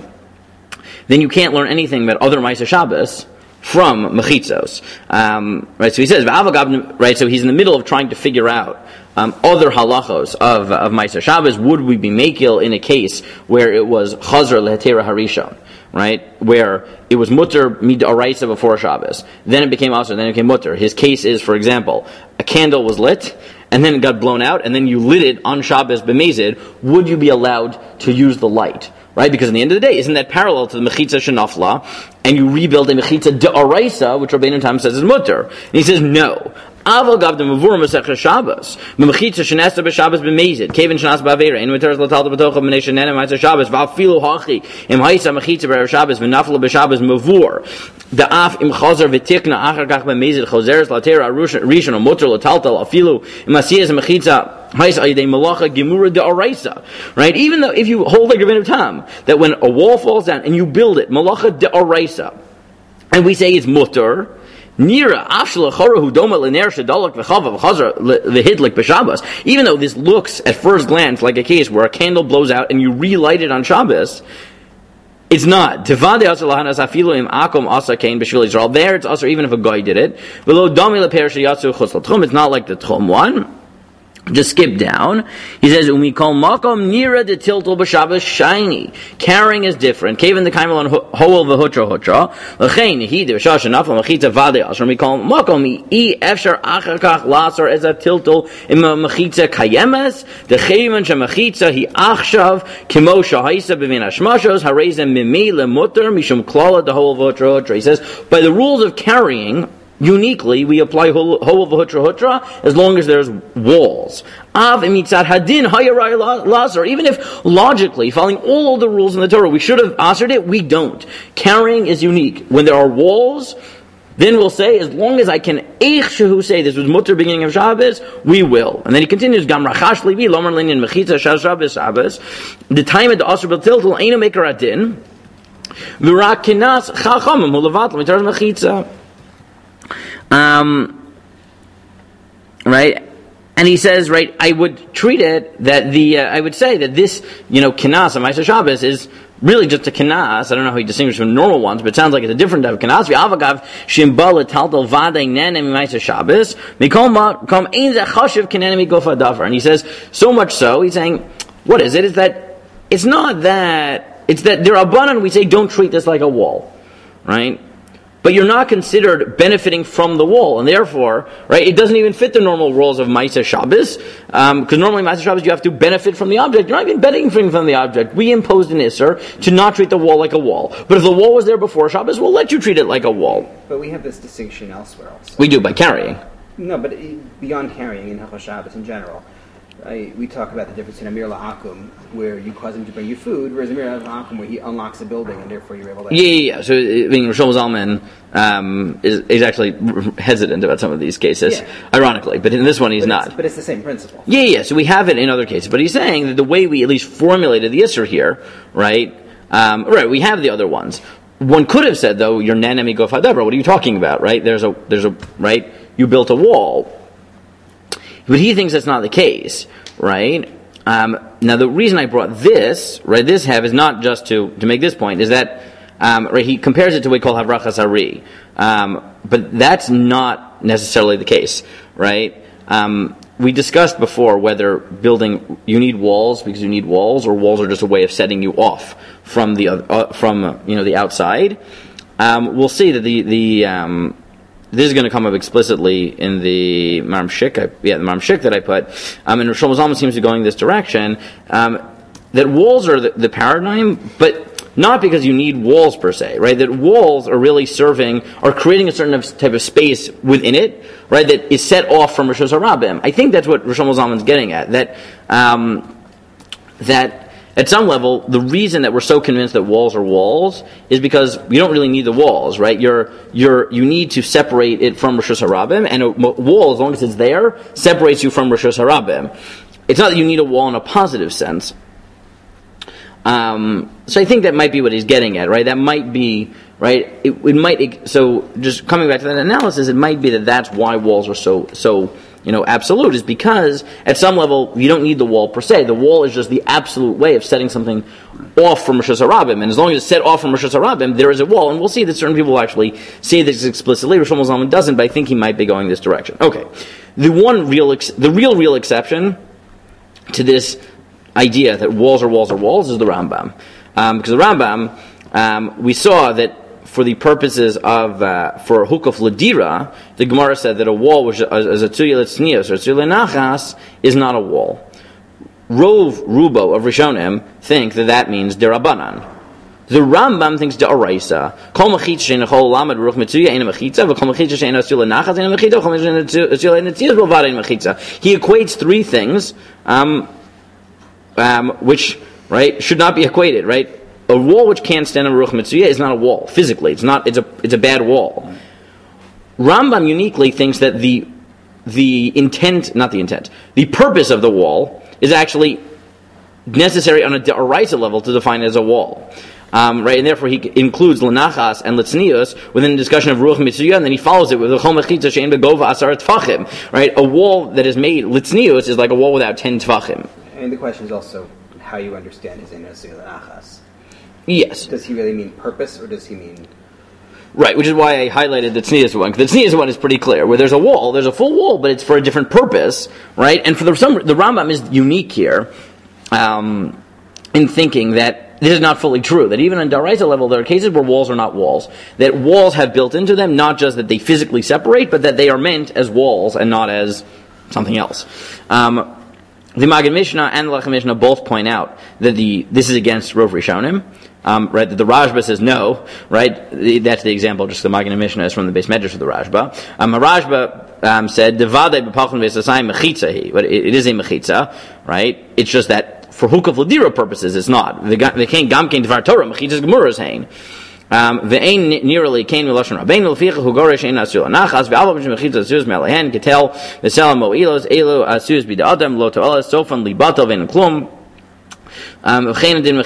Then you can't learn anything about other Ma'aseh Shabbos from mechitzos, right? So he says, right? So he's in the middle of trying to figure out other halachos of Ma'aseh Shabbos. Would we be mekil in a case where it was chazar lehetera harishon? Right, where it was mutter mid'araisa before Shabbos, then it became asur, then it became mutter. His case is, for example, a candle was lit, and then it got blown out, and then you lit it on Shabbos b'mezid. Would you be allowed to use the light? Right, because in the end of the day, isn't that parallel to the mechitza shenafla, and you rebuild a mechitza d'araisa, which Rabbeinu Tam says is mutter? And he says no. Aval gav the mavur masech Shabbos. Memechitza shenesta b'Shabbos b'mezid. Kevin shenas ba'avera. In winteris latalta b'tocha b'nei shenena ma'aseh Shabbos. Va'afilu hachi im haisa mechitza b'erev Shabbos v'nafla b'Shabbos mavur. Da'af im chazer v'tikna achar kach b'mezid chozeres latera rishon o mutter lataltal afilu im asiyas mechitza haisa ayidei malacha gemura de'araisa. Right? Even though if you hold like Rabbeinu Tam that when a wall falls down and you build it malacha de'araisa, and we say it's mutter. Nira afshla chorahu doma l'ner shadalak v'chava v'chazar v'hidlik b'Shabbos. Even though this looks at first glance like a case where a candle blows out and you relight it on Shabbos, it's not. Tivade asar lahanas afilu im akom asar kain b'shvil Yisrael. There it's asar even if a guy did it. V'lo dami leper sheyatzu chutz l'tchum. It's not like the tchum one. Just skip down. He says, "Umi kol makom nira de tiltul b'Shabbos shiny." Carrying is different. Kevin the kaimel on hoel v'hutra hutra. L'chein he de b'shash nafal mechitza vade asher. Umi kol makom I efshar achar kach lasar ez a tiltul im mechitza kayemes. The chayven shemechitza he achshav kimo shahaisa b'vin hashmashos harezem mimi lemutter mishum klala the hoel v'hutra hutra. He says, by the rules of carrying, uniquely, we apply hoel v'hutra hutra as long as there's walls. Av imitzad hadin hayarai lazar. Even if logically, following all of the rules in the Torah, we should have answered it, we don't. Carrying is unique. When there are walls, then we'll say, as long as I can eich shehu say this was mutter beginning of Shabbos, we will. And then he continues, Gam rachash livi, lomer linyan mechitza shal Shabbos Shabbos, the time of the Asr b'tiltel, einu meker adin, v'rak kinas chachamim hu levatl mitaras mechitza. Right? And he says, right, I would treat it that I would say that this, kinas on Ma'aser Shabbos is really just a kinas. I don't know how he distinguishes from normal ones, but it sounds like it's a different type of kinas. V'avagav shimbal etaltel vadei nenem Ma'aser Shabbos mikol kom ein ze chashiv kinenem migofa davar. And he says, so much so, he's saying, what is it? Is that it's not that, it's that there are Rabbanan, we say don't treat this like a wall, right? But you're not considered benefiting from the wall, and therefore, right, it doesn't even fit the normal rules of Ma'aser Shabbos, because normally Ma'aser Shabbos you have to benefit from the object. You're not even benefiting from the object. We imposed an Isser to not treat the wall like a wall. But if the wall was there before Shabbos, we'll let you treat it like a wall. But we have this distinction elsewhere also. We do, by carrying. No, but beyond carrying in Hilchos Shabbos in general. We talk about the difference in Amir La'akum, where you cause him to bring you food, whereas Amir La'akum, where he unlocks a building, and therefore you're able to... Yeah. So, Rosh Zalman is actually hesitant about some of these cases, ironically. But in this one, he's not. But it's the same principle. Yeah. So we have it in other cases. But he's saying that the way we at least formulated the Isser here, right, we have the other ones. One could have said, though, you're nanemi gofadabra. What are you talking about, right? There's a right? You built a wall. But he thinks that's not the case, right? Now, the reason I brought this, right, this have is not just to make this point, is that right, he compares it to what we call havrachas hari. But that's not necessarily the case, right? We discussed before whether building, you need walls because you need walls, or walls are just a way of setting you off from the the outside. We'll see that this is going to come up explicitly in the Maram Shik, the Maram Shik that I put. And Rosh Zalman seems to be going this direction, that walls are the paradigm, but not because you need walls per se, right? That walls are really creating a certain type of space within it, right? That is set off from Rosh Hashanah. I think that's what Rosh Zalman's getting at, that at some level, the reason that we're so convinced that walls are walls is because you don't really need the walls, right? You need to separate it from Rosh Hashanah, and a wall, as long as it's there, separates you from Rosh Hashanah. It's not that you need a wall in a positive sense. So I think that might be what he's getting at, right? That might be, right? It might. So just coming back to that analysis, it might be that that's why walls are so absolute, is because at some level you don't need the wall per se. The wall is just the absolute way of setting something off from Rosh Hashanah, and as long as it's set off from Rosh Hashanah, there is a wall. And we'll see that certain people will actually say this explicitly. Rosh Zalman doesn't, but I think he might be going this direction. Okay, the real exception to this idea that walls are walls are walls is the Rambam, because the Rambam, we saw that for the purposes of for hukaf ladira, the Gemara said that a wall which is a tzuyah letznios or tzuyah lenachas is not a wall. Rov Rubo of Rishonim think that means derabanan. The Rambam thinks deraisa. Kol mechitza she'enachol lamed ruch mitzuya ein mechitza, v'kol mechitza she'en tzuyah lenachas ein mechitza, v'kol mechitza tzuyah lenetzias b'vad ein mechitza. He equates three things, which should not be equated, right? A wall which can't stand on Ruch Mitzuyah is not a wall physically. It's a bad wall. Rambam uniquely thinks that the purpose of the wall is actually necessary on a d'oraisa level to define it as a wall. Right, and therefore he includes lenachas and letznius within the discussion of Ruach Mitzuyah, and then he follows it with the chol mechitza she'en begova asar tfachim. Right, a wall that is made letznius is like a wall without 10 tfachim. And the question is also how you understand his lenachas. Yes. Does he really mean purpose, or does he mean... Right, which is why I highlighted the Tznius one, because the Tznius one is pretty clear. Where there's a wall, there's a full wall, but it's for a different purpose, right? And for the Rambam is unique here in thinking that this is not fully true. That even on Daraisa level, there are cases where walls are not walls. That walls have built into them, not just that they physically separate, but that they are meant as walls and not as something else. The Magen Mishnah and the Lechem Mishnah both point out that this is against Rov Rishonim. Right, that the Rashba says no, right? That's the example, just the Magen Mishnah is from the base medrash of the Rashba. Rashba said, Devadei b'pachon v'esasayim mechitza hi, but it is a mechitza, right? It's just that for hukaf l'dira purposes, it's not. They can't gamkein dvar Torah, mechitza's gemura's hain. Ve'ein nearly came Lashon Rabbeinu Leficha Hu Gorish Ein Asur Nachas Ve'alva B'Shemechitza Asur Me'alehen Ketel V'Selam Mo'ilos Elu Asur B'Adam Lo To'ala Sofan Libato Ve'en Klum. So the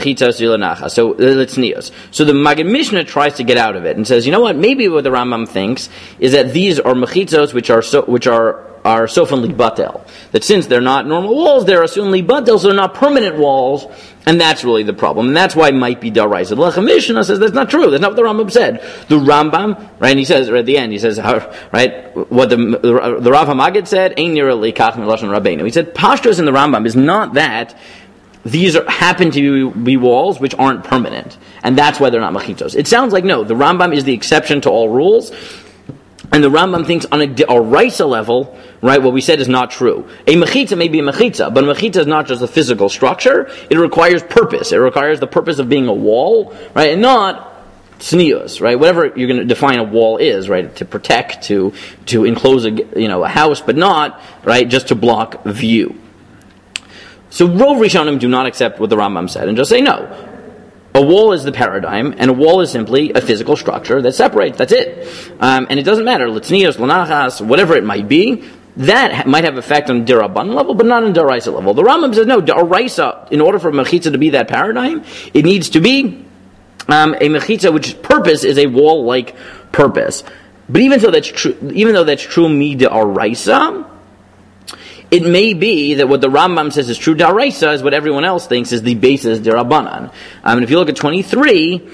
Maggid Mishnah tries to get out of it and says, you know what? Maybe what the Rambam thinks is that these are mechitzos which are sofan libatel. That since they're not normal walls, they're assumed libatel, so they're not permanent walls, and that's really the problem. And that's why it might be daraisa. The Lechem Mishnah says that's not true. That's not what the Rambam said. The Rambam, right? And he says right at the end, he says, right? What the Rav HaMaggid said, "Ein nira likach milashon Rabbeinu." He said, pashtos in the Rambam is not that. These happen to be walls which aren't permanent, and that's why they're not mechitzos. It sounds like no, the Rambam is the exception to all rules, and the Rambam thinks on a raisa level, right, what we said is not true. A mechitza may be a mechitza, but a mechitza is not just a physical structure, it requires purpose. It requires the purpose of being a wall, right, and not tznius, right, whatever you're going to define a wall is, right, to protect, to enclose a house, but not, right, just to block view. So Rov Rishonim do not accept what the Rambam said and just say no. A wall is the paradigm, and a wall is simply a physical structure that separates. That's it. And it doesn't matter, Litznios, Lanachas, whatever it might be, that might have effect on Diraban level, but not on Daraisa level. The Rambam says no, Daraisa, in order for Mechitza to be that paradigm, it needs to be a Mechitza which purpose is a wall-like purpose. But even though that's true mi Daraisa, it may be that what the Rambam says is true daraisa is what everyone else thinks is the basis derabanan. And if you look at 23, in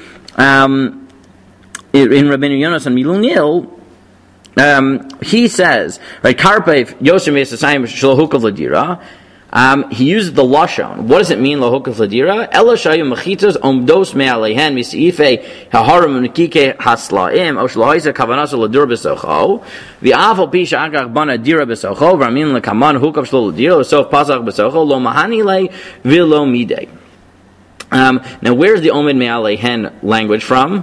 Rabbeinu Yonasan Milunil, he says, right, Karpev Yosem Yesasayim Shlohukav Ladira. He uses the lashon. What does it mean, lahukav ladira? Ela shayu mechitzos omdos me'alehen miseife haharim unikike haslaim o shlohaisa kavanaso ladur b'socho v'afal pi she'agach bana dira b'socho v'ramin lekaman hukav shlo ladira sof pasach b'socho lo mahani le v'lo midei. Now, where's the omed me'alehen language from?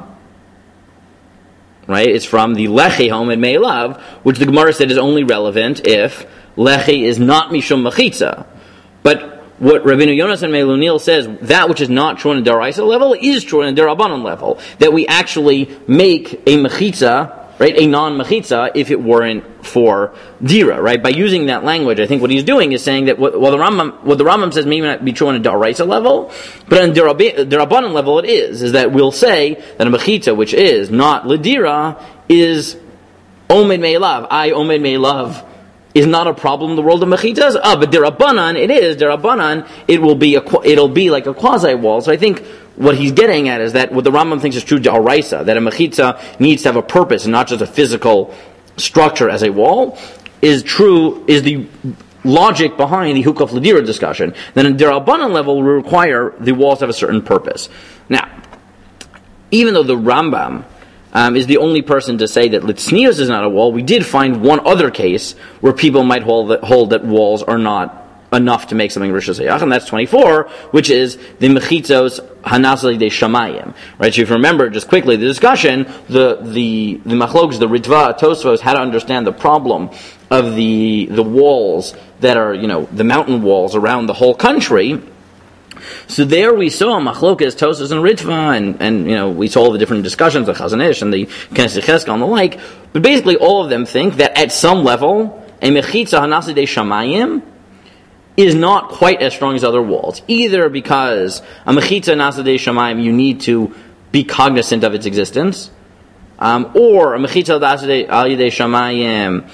Right, it's from the lechi omed me'elav, which the Gemara said is only relevant if lechi is not mishum mechitza. But what Rabbeinu Yonasan Melunil says, that which is not true on a daraisa level is true on a derabanan level. That we actually make a mechitza, right, a non-mechitza, if it weren't for dira, right? By using that language, I think what he's doing is saying that what the Rambam says may not be true on a daraisa level, but on a derabanan level it is that we'll say that a mechitza, which is not ledira, is omed me'elav. Omed me'elav is not a problem in the world of mechitzas. But derabanan, it is derabanan. It'll be like a quasi wall. So I think what he's getting at is that what the Rambam thinks is true d'oraisa, that a mechitza needs to have a purpose and not just a physical structure as a wall, is the logic behind the hukaf ladira discussion. Then in derabanan level, we require the walls to have a certain purpose. Now, even though the Rambam is the only person to say that Litznius is not a wall, we did find one other case where people might hold that walls are not enough to make something Rishos Hayach, and that's 24, which is the Mechitzos Hanasali de Shamayim. Right? So if you remember, just quickly, the discussion, the Machlokas, the Ritva, Tosfos had to understand the problem of the walls that are, the mountain walls around the whole country. So there we saw Machlokas, Tosfos, and Ritva, and we saw all the different discussions of Chazon Ish and the Knesset Cheskel and the like. But basically, all of them think that at some level, a Mechitza Hanasi de Shamayim is not quite as strong as other walls. Either because a Mechitza Hanasi de Shamayim, you need to be cognizant of its existence, or a Mechitza Hanasi de Shamayim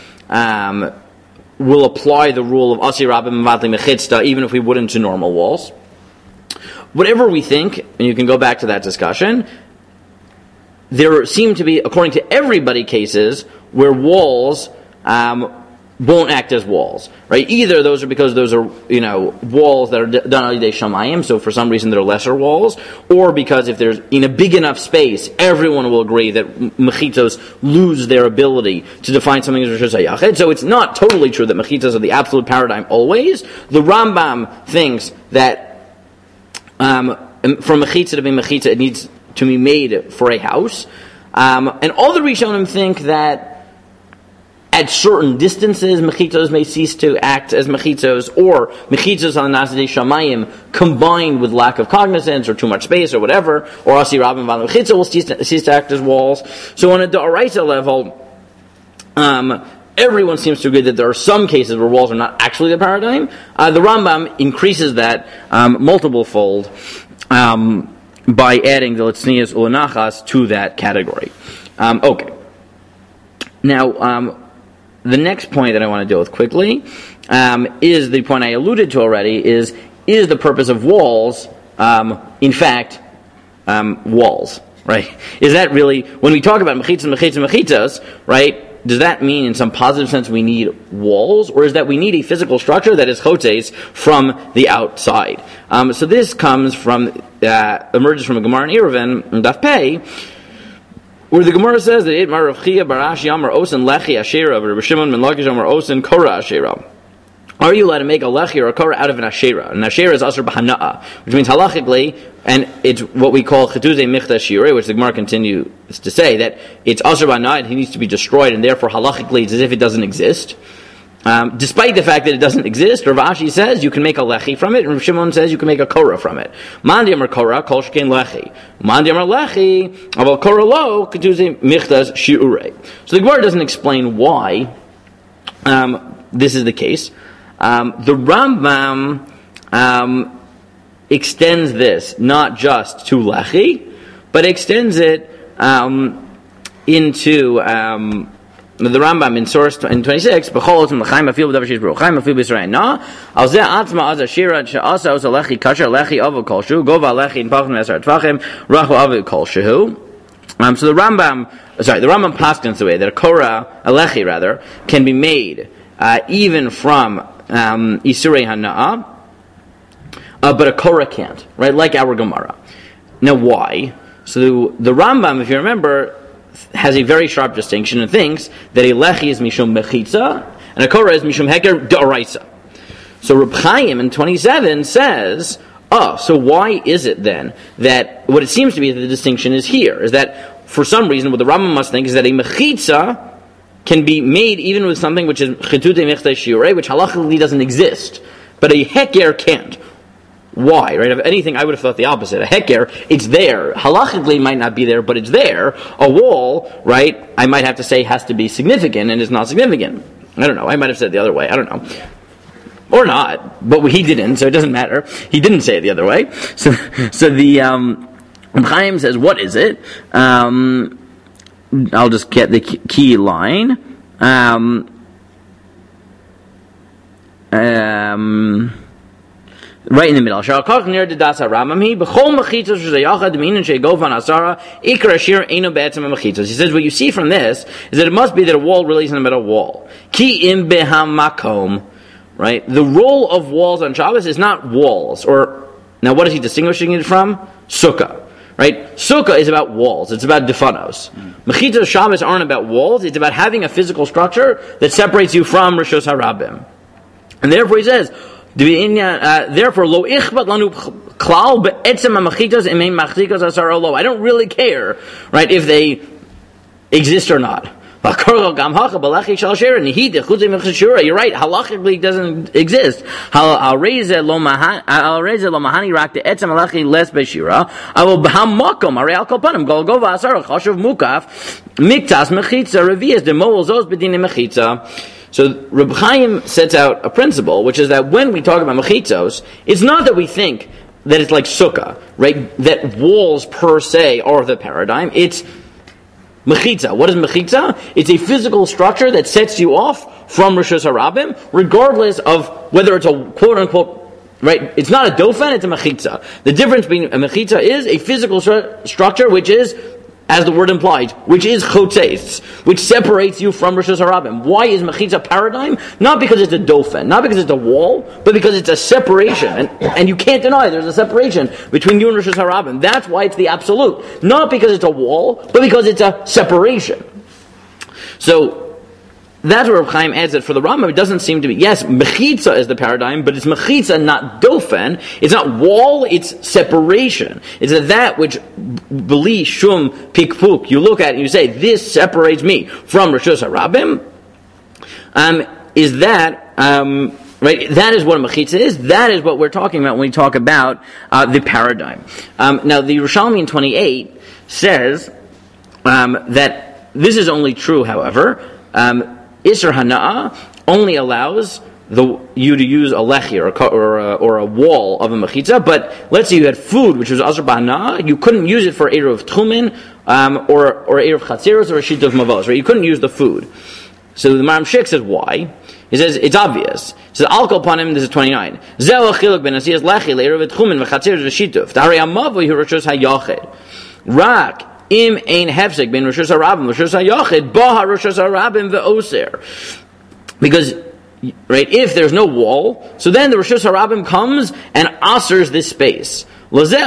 will apply the rule of Asi Rabim Matli Mechitzta, even if we wouldn't to normal walls. Whatever we think, and you can go back to that discussion, there seem to be, according to everybody, cases where walls won't act as walls, right? Either those are because those are, walls that are done al yidei shamayim, so for some reason they're lesser walls, or because if there's, in a big enough space, everyone will agree that mechitzos lose their ability to define something as Rishos HaYachid. So it's not totally true that mechitzos are the absolute paradigm always. The Rambam thinks that from mechitza to be mechitza, it needs to be made for a house. And all the Rishonim think that at certain distances, mechitzos may cease to act as mechitzos, or mechitzos on Nasidei Shamayim combined with lack of cognizance or too much space or whatever, or Asi Rabban Val Mechitza will cease to act as walls. So on a D'Oraisa level, everyone seems to agree that there are some cases where walls are not actually the paradigm. The Rambam increases that multiple-fold by adding the Litznias Ulanachas to that category. Okay. Now, the next point that I want to deal with quickly is the point I alluded to already, is the purpose of walls, in fact, walls, right? Is that really, when we talk about mechitzas, right, does that mean in some positive sense we need walls, or is that we need a physical structure that is chotes from the outside? So this comes from, emerges from a Gemara in Eruvin, in Daf Pei, where the Gemara says that Itmar Rav Chia Barash Yamar Osen Lechi Asherah, Rav Shimon Ben Lakish Yamar Osen Korah Asherah. Are you allowed to make a lechi or a korah out of an asherah? An asherah is asher b'hana'ah, which means halachically, and it's what we call chetuzei michta shirei, which the Gemara continues to say, that it's asher b'hana'ah and he needs to be destroyed, and therefore halachically it's as if it doesn't exist. Despite the fact that it doesn't exist, Rav Ashi says you can make a lechi from it, and Rav Shimon says you can make a korah from it. Mandi amar korah, kol shkein lechi. Mandi amar lechi, aval korah lo, chetuzei michtas shirei. So the Gemara doesn't explain why this is the case. The Rambam extends this not just to lechi, but extends it into the Rambam in source in 26. B'chol otzim l'chaim afil b'davar sheish b'rochaim afil b'Yisrael na al zeh atzma az ashira she'asa oz lechi kasher lechi avol kol shehu gova lechi in pachim esar tvachim rachu avol kol shehu. So the Rambam paskins the way that a lechi rather, can be made even from Isurei Hana'ah, but a korah can't, right? Like our Gemara. Now, why? So the Rambam, if you remember, has a very sharp distinction and thinks that a lechi is mishum mechitza and a korah is mishum heker d'oraisa. So Reb Chaim in 27 says, so why is it then that what it seems to be that the distinction is here is that for some reason what the Rambam must think is that a mechitza can be made even with something which is chetutei michta shirei, which halachically doesn't exist, but a heker can't. Why? Right? If anything, I would have thought the opposite. A heker, it's there. Halachically, it might not be there, but it's there. A wall, right? I might have to say has to be significant, and it's not significant. I don't know. I might have said it the other way. I don't know. Or not, but he didn't, so it doesn't matter. He didn't say it the other way. So the Chaim says, what is it? I'll just get the key line. Right in the middle. He says what you see from this is that it must be that a wall really isn't about a wall. Right? The role of walls on Shabbos is not walls. Now what is he distinguishing it from? Sukkah. Right? Sukkah is about walls. It's about defanos. Mechitzos Shabbos aren't about walls. It's about having a physical structure that separates you from Rishos HaRabim. And therefore he says, therefore, lo ichbat lanu klal be'etzem ha'mechitzos imein machzikos asar lo. I don't really care, right, if they exist or not. You're right, halachically it doesn't exist. So Reb Chaim sets out a principle, which is that when we talk about mechitzos, it's not that we think that it's like sukkah, right? That walls per se are the paradigm. It's mechitza. What is mechitza? It's a physical structure that sets you off from Rishos HaRabim, regardless of whether it's a quote-unquote, right? It's not a dofen, it's a mechitza. The difference between a mechitza is a physical structure which is, as the word implies, which is chotzeis, which separates you from Rishos HaRabim. Why is mechitza paradigm? Not because it's a dofen, not because it's a wall, but because it's a separation. And you can't deny there's a separation between you and Rishos HaRabim. That's why it's the absolute. Not because it's a wall, but because it's a separation. So, that's where Reb Chaim adds that for the Rambam, it doesn't seem to be, yes, mechitza is the paradigm, but it's mechitza, not dofen. It's not wall, it's separation. It's that which, beli shum pikpuk, you look at it and you say, this separates me from Rishos HaRabim. is that right? That is what a mechitza is. That is what we're talking about when we talk about the paradigm. Now, the Yerushalmi in 28 says that this is only true, however. Isser Hana'ah only allows you to use a lechi or a wall of a mechitza, but let's say you had food which was Asr B'Hana'ah, you couldn't use it for Eruv Tchumen or Eruv Chatzeros or a sheet of Mavos, right? You couldn't use the food. So the Maram Shik says, why? He says, it's obvious. He says, Al Kol Panim, this is 29. Zeh Achiluk ben Asiyas Lechi le'Eruv Tchumen v'Chatzeros v'Shituf. Ta'arei Amavu hu Roshos HaYachid. Rak im ein hefsek ben Roshos HaRabim Roshos HaYachid ba Roshos HaRabim ve'oser. Because, right, if there's no wall, so then the Roshos HaRabim comes and asers this space. So the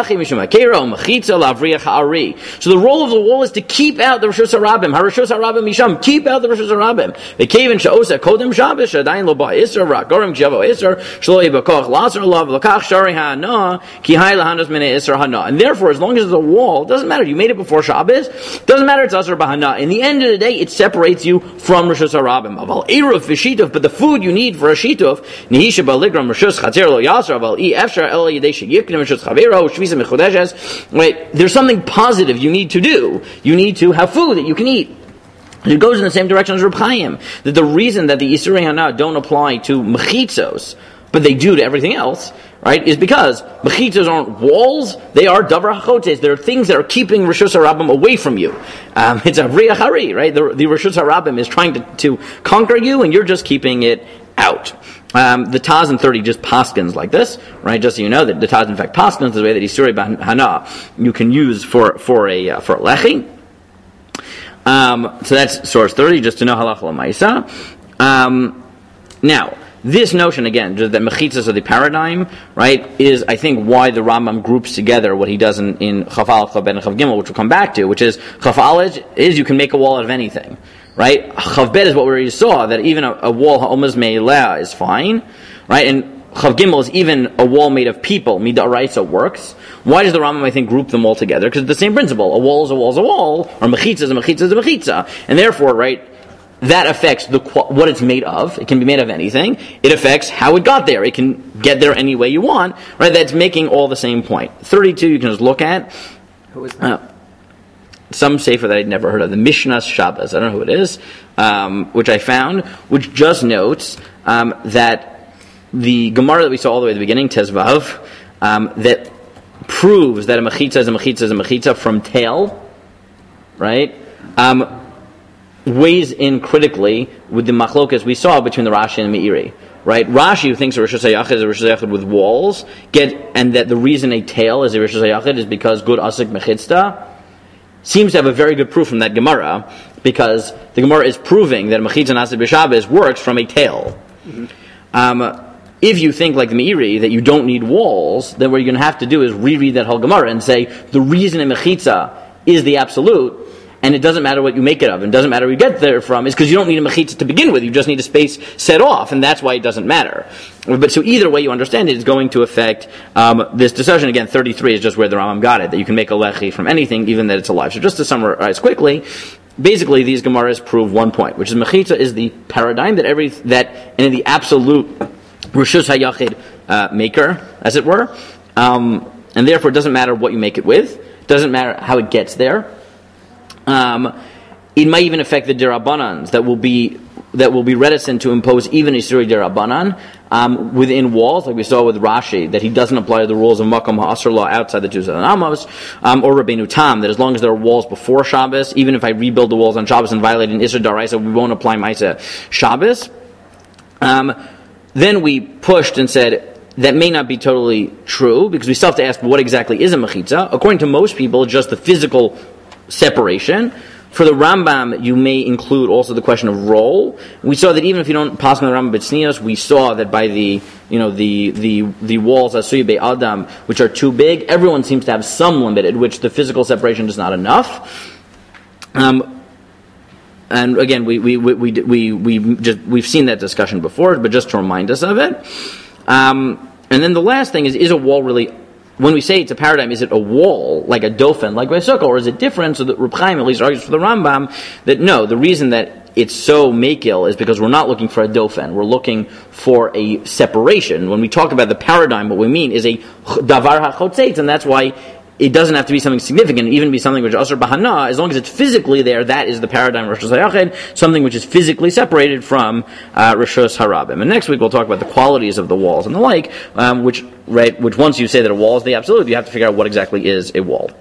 role of the wall is to keep out the Roshos HaRabim. HaRoshos HaRabim Misham, keep out the Roshos HaRabim. V'keivin she'osa kodem Shabbos, shadayin lo ba'isr, v'akorim k'shavo isr, shlo yibakoch l'asr lav, l'kach shari ha'ana, ki hai lahanos minei isr ha'ana. And therefore, as long as there's a wall, it doesn't matter, you made it before Shabbos, doesn't matter, it's asr b'hana. In the end of the day, it separates you from Roshos HaRabim. Aval eruv v'shituf, but the food you need for a shituf, nihisha ba'ligram Roshos Chatzer lo yasr, aval i efshar el yedei she'yiknim Right, there's something positive you need to do. You need to have food that you can eat. It goes in the same direction as Reb Chaim, that the reason that the Isurei Hana don't apply to mechitzos, but they do to everything else, right, is because mechitzos aren't walls, they are davar hachotes. There are things that are keeping Roshos HaRabim away from you. It's a Riyach Hari, right? The Roshos HaRabim is trying to conquer you, and you're just keeping it out. The Taz in 30 just paskins like this, right? Just so you know that the Taz in fact paskins the way that Isurei Hana you can use for a lechi. So that's source 30, just to know halacha l'maisa. Now, this notion again, just that mechitzas are the paradigm, right, is I think why the Rambam groups together what he does in Chaf Aleph, Chaf Bet, and Chaf Gimel, which we'll come back to, which is Chaf Aleph is you can make a wall out of anything. Right? Chav Bet is what we already saw, that even a wall ha'omaz me'ileh is fine. Right? And Chav Gimel is even a wall made of people. Midaraisa works. Why does the Rambam, I think, group them all together? Because it's the same principle. A wall is a wall is a wall, or mechitza is a mechitza is a mechitza. And therefore, right, that affects what it's made of. It can be made of anything. It affects how it got there. It can get there any way you want. Right? That's making all the same point. 32 you can just look at. Who is that? Some sefer that I'd never heard of, the Mishnah Shabbos. I don't know who it is, which I found, which just notes that the Gemara that we saw all the way at the beginning, Tezvav, that proves that a mechitza is a mechitza is a mechitza from tail, right, weighs in critically with the machlokas we saw between the Rashi and the Meiri. Right, Rashi, who thinks a Rosh Hashayachid is a Rosh Hashayachid with walls, and that the reason a tail is a Rosh Hashayachid is because good asik mechitzta, seems to have a very good proof from that Gemara, because the Gemara is proving that Mechitza Nasib B'Shabbos works from a tail. Mm-hmm. If you think like the Meiri that you don't need walls, then what you're going to have to do is reread that whole Gemara and say the reason in Mechitza is the absolute, and it doesn't matter what you make it of, and it doesn't matter where you get there from, is because you don't need a Mechitza to begin with, you just need a space set off, and that's why it doesn't matter. But so either way you understand it is going to affect this discussion. Again, 33 is just where the Rambam got it, that you can make a lechi from anything, even that it's alive. So just to summarize quickly, basically these Gemaras prove one point, which is Mechitza is the paradigm that in the absolute Rishus HaYachid maker, as it were, and therefore it doesn't matter what you make it with, it doesn't matter how it gets there. It might even affect the derabbanans that will be reticent to impose even a Isurei Derabanan within walls, like we saw with Rashi, that he doesn't apply the rules of Makom HaAsr law outside the 2,000 Amos, or Rabbeinu Tam, that as long as there are walls before Shabbos, even if I rebuild the walls on Shabbos and violate an Isur Daraisa, we won't apply Maisa Shabbos. Then we pushed and said, that may not be totally true, because we still have to ask what exactly is a Mechitza. According to most people, just the physical separation. For the Rambam, you may include also the question of role. We saw that even if you don't pass on the Rambam B'tznios, we saw that by the walls Asui Be'adam, which are too big, everyone seems to have some limit at which the physical separation is not enough. And again, we've seen that discussion before, but just to remind us of it. And then the last thing is a wall really? When we say it's a paradigm, is it a wall, like a dofen, like Sukkah, or is it different? So that Reb Chaim at least argues for the Rambam that no, the reason that it's so makil is because we're not looking for a dofen. We're looking for a separation. When we talk about the paradigm, what we mean is a davar hachotzetz, and that's why it doesn't have to be something significant, even be something which is asr bahana. As long as it's physically there, that is the paradigm of Rishus HaYachid, something which is physically separated from Rishus HaRabim. And next week we'll talk about the qualities of the walls and the like, which once you say that a wall is the absolute, you have to figure out what exactly is a wall.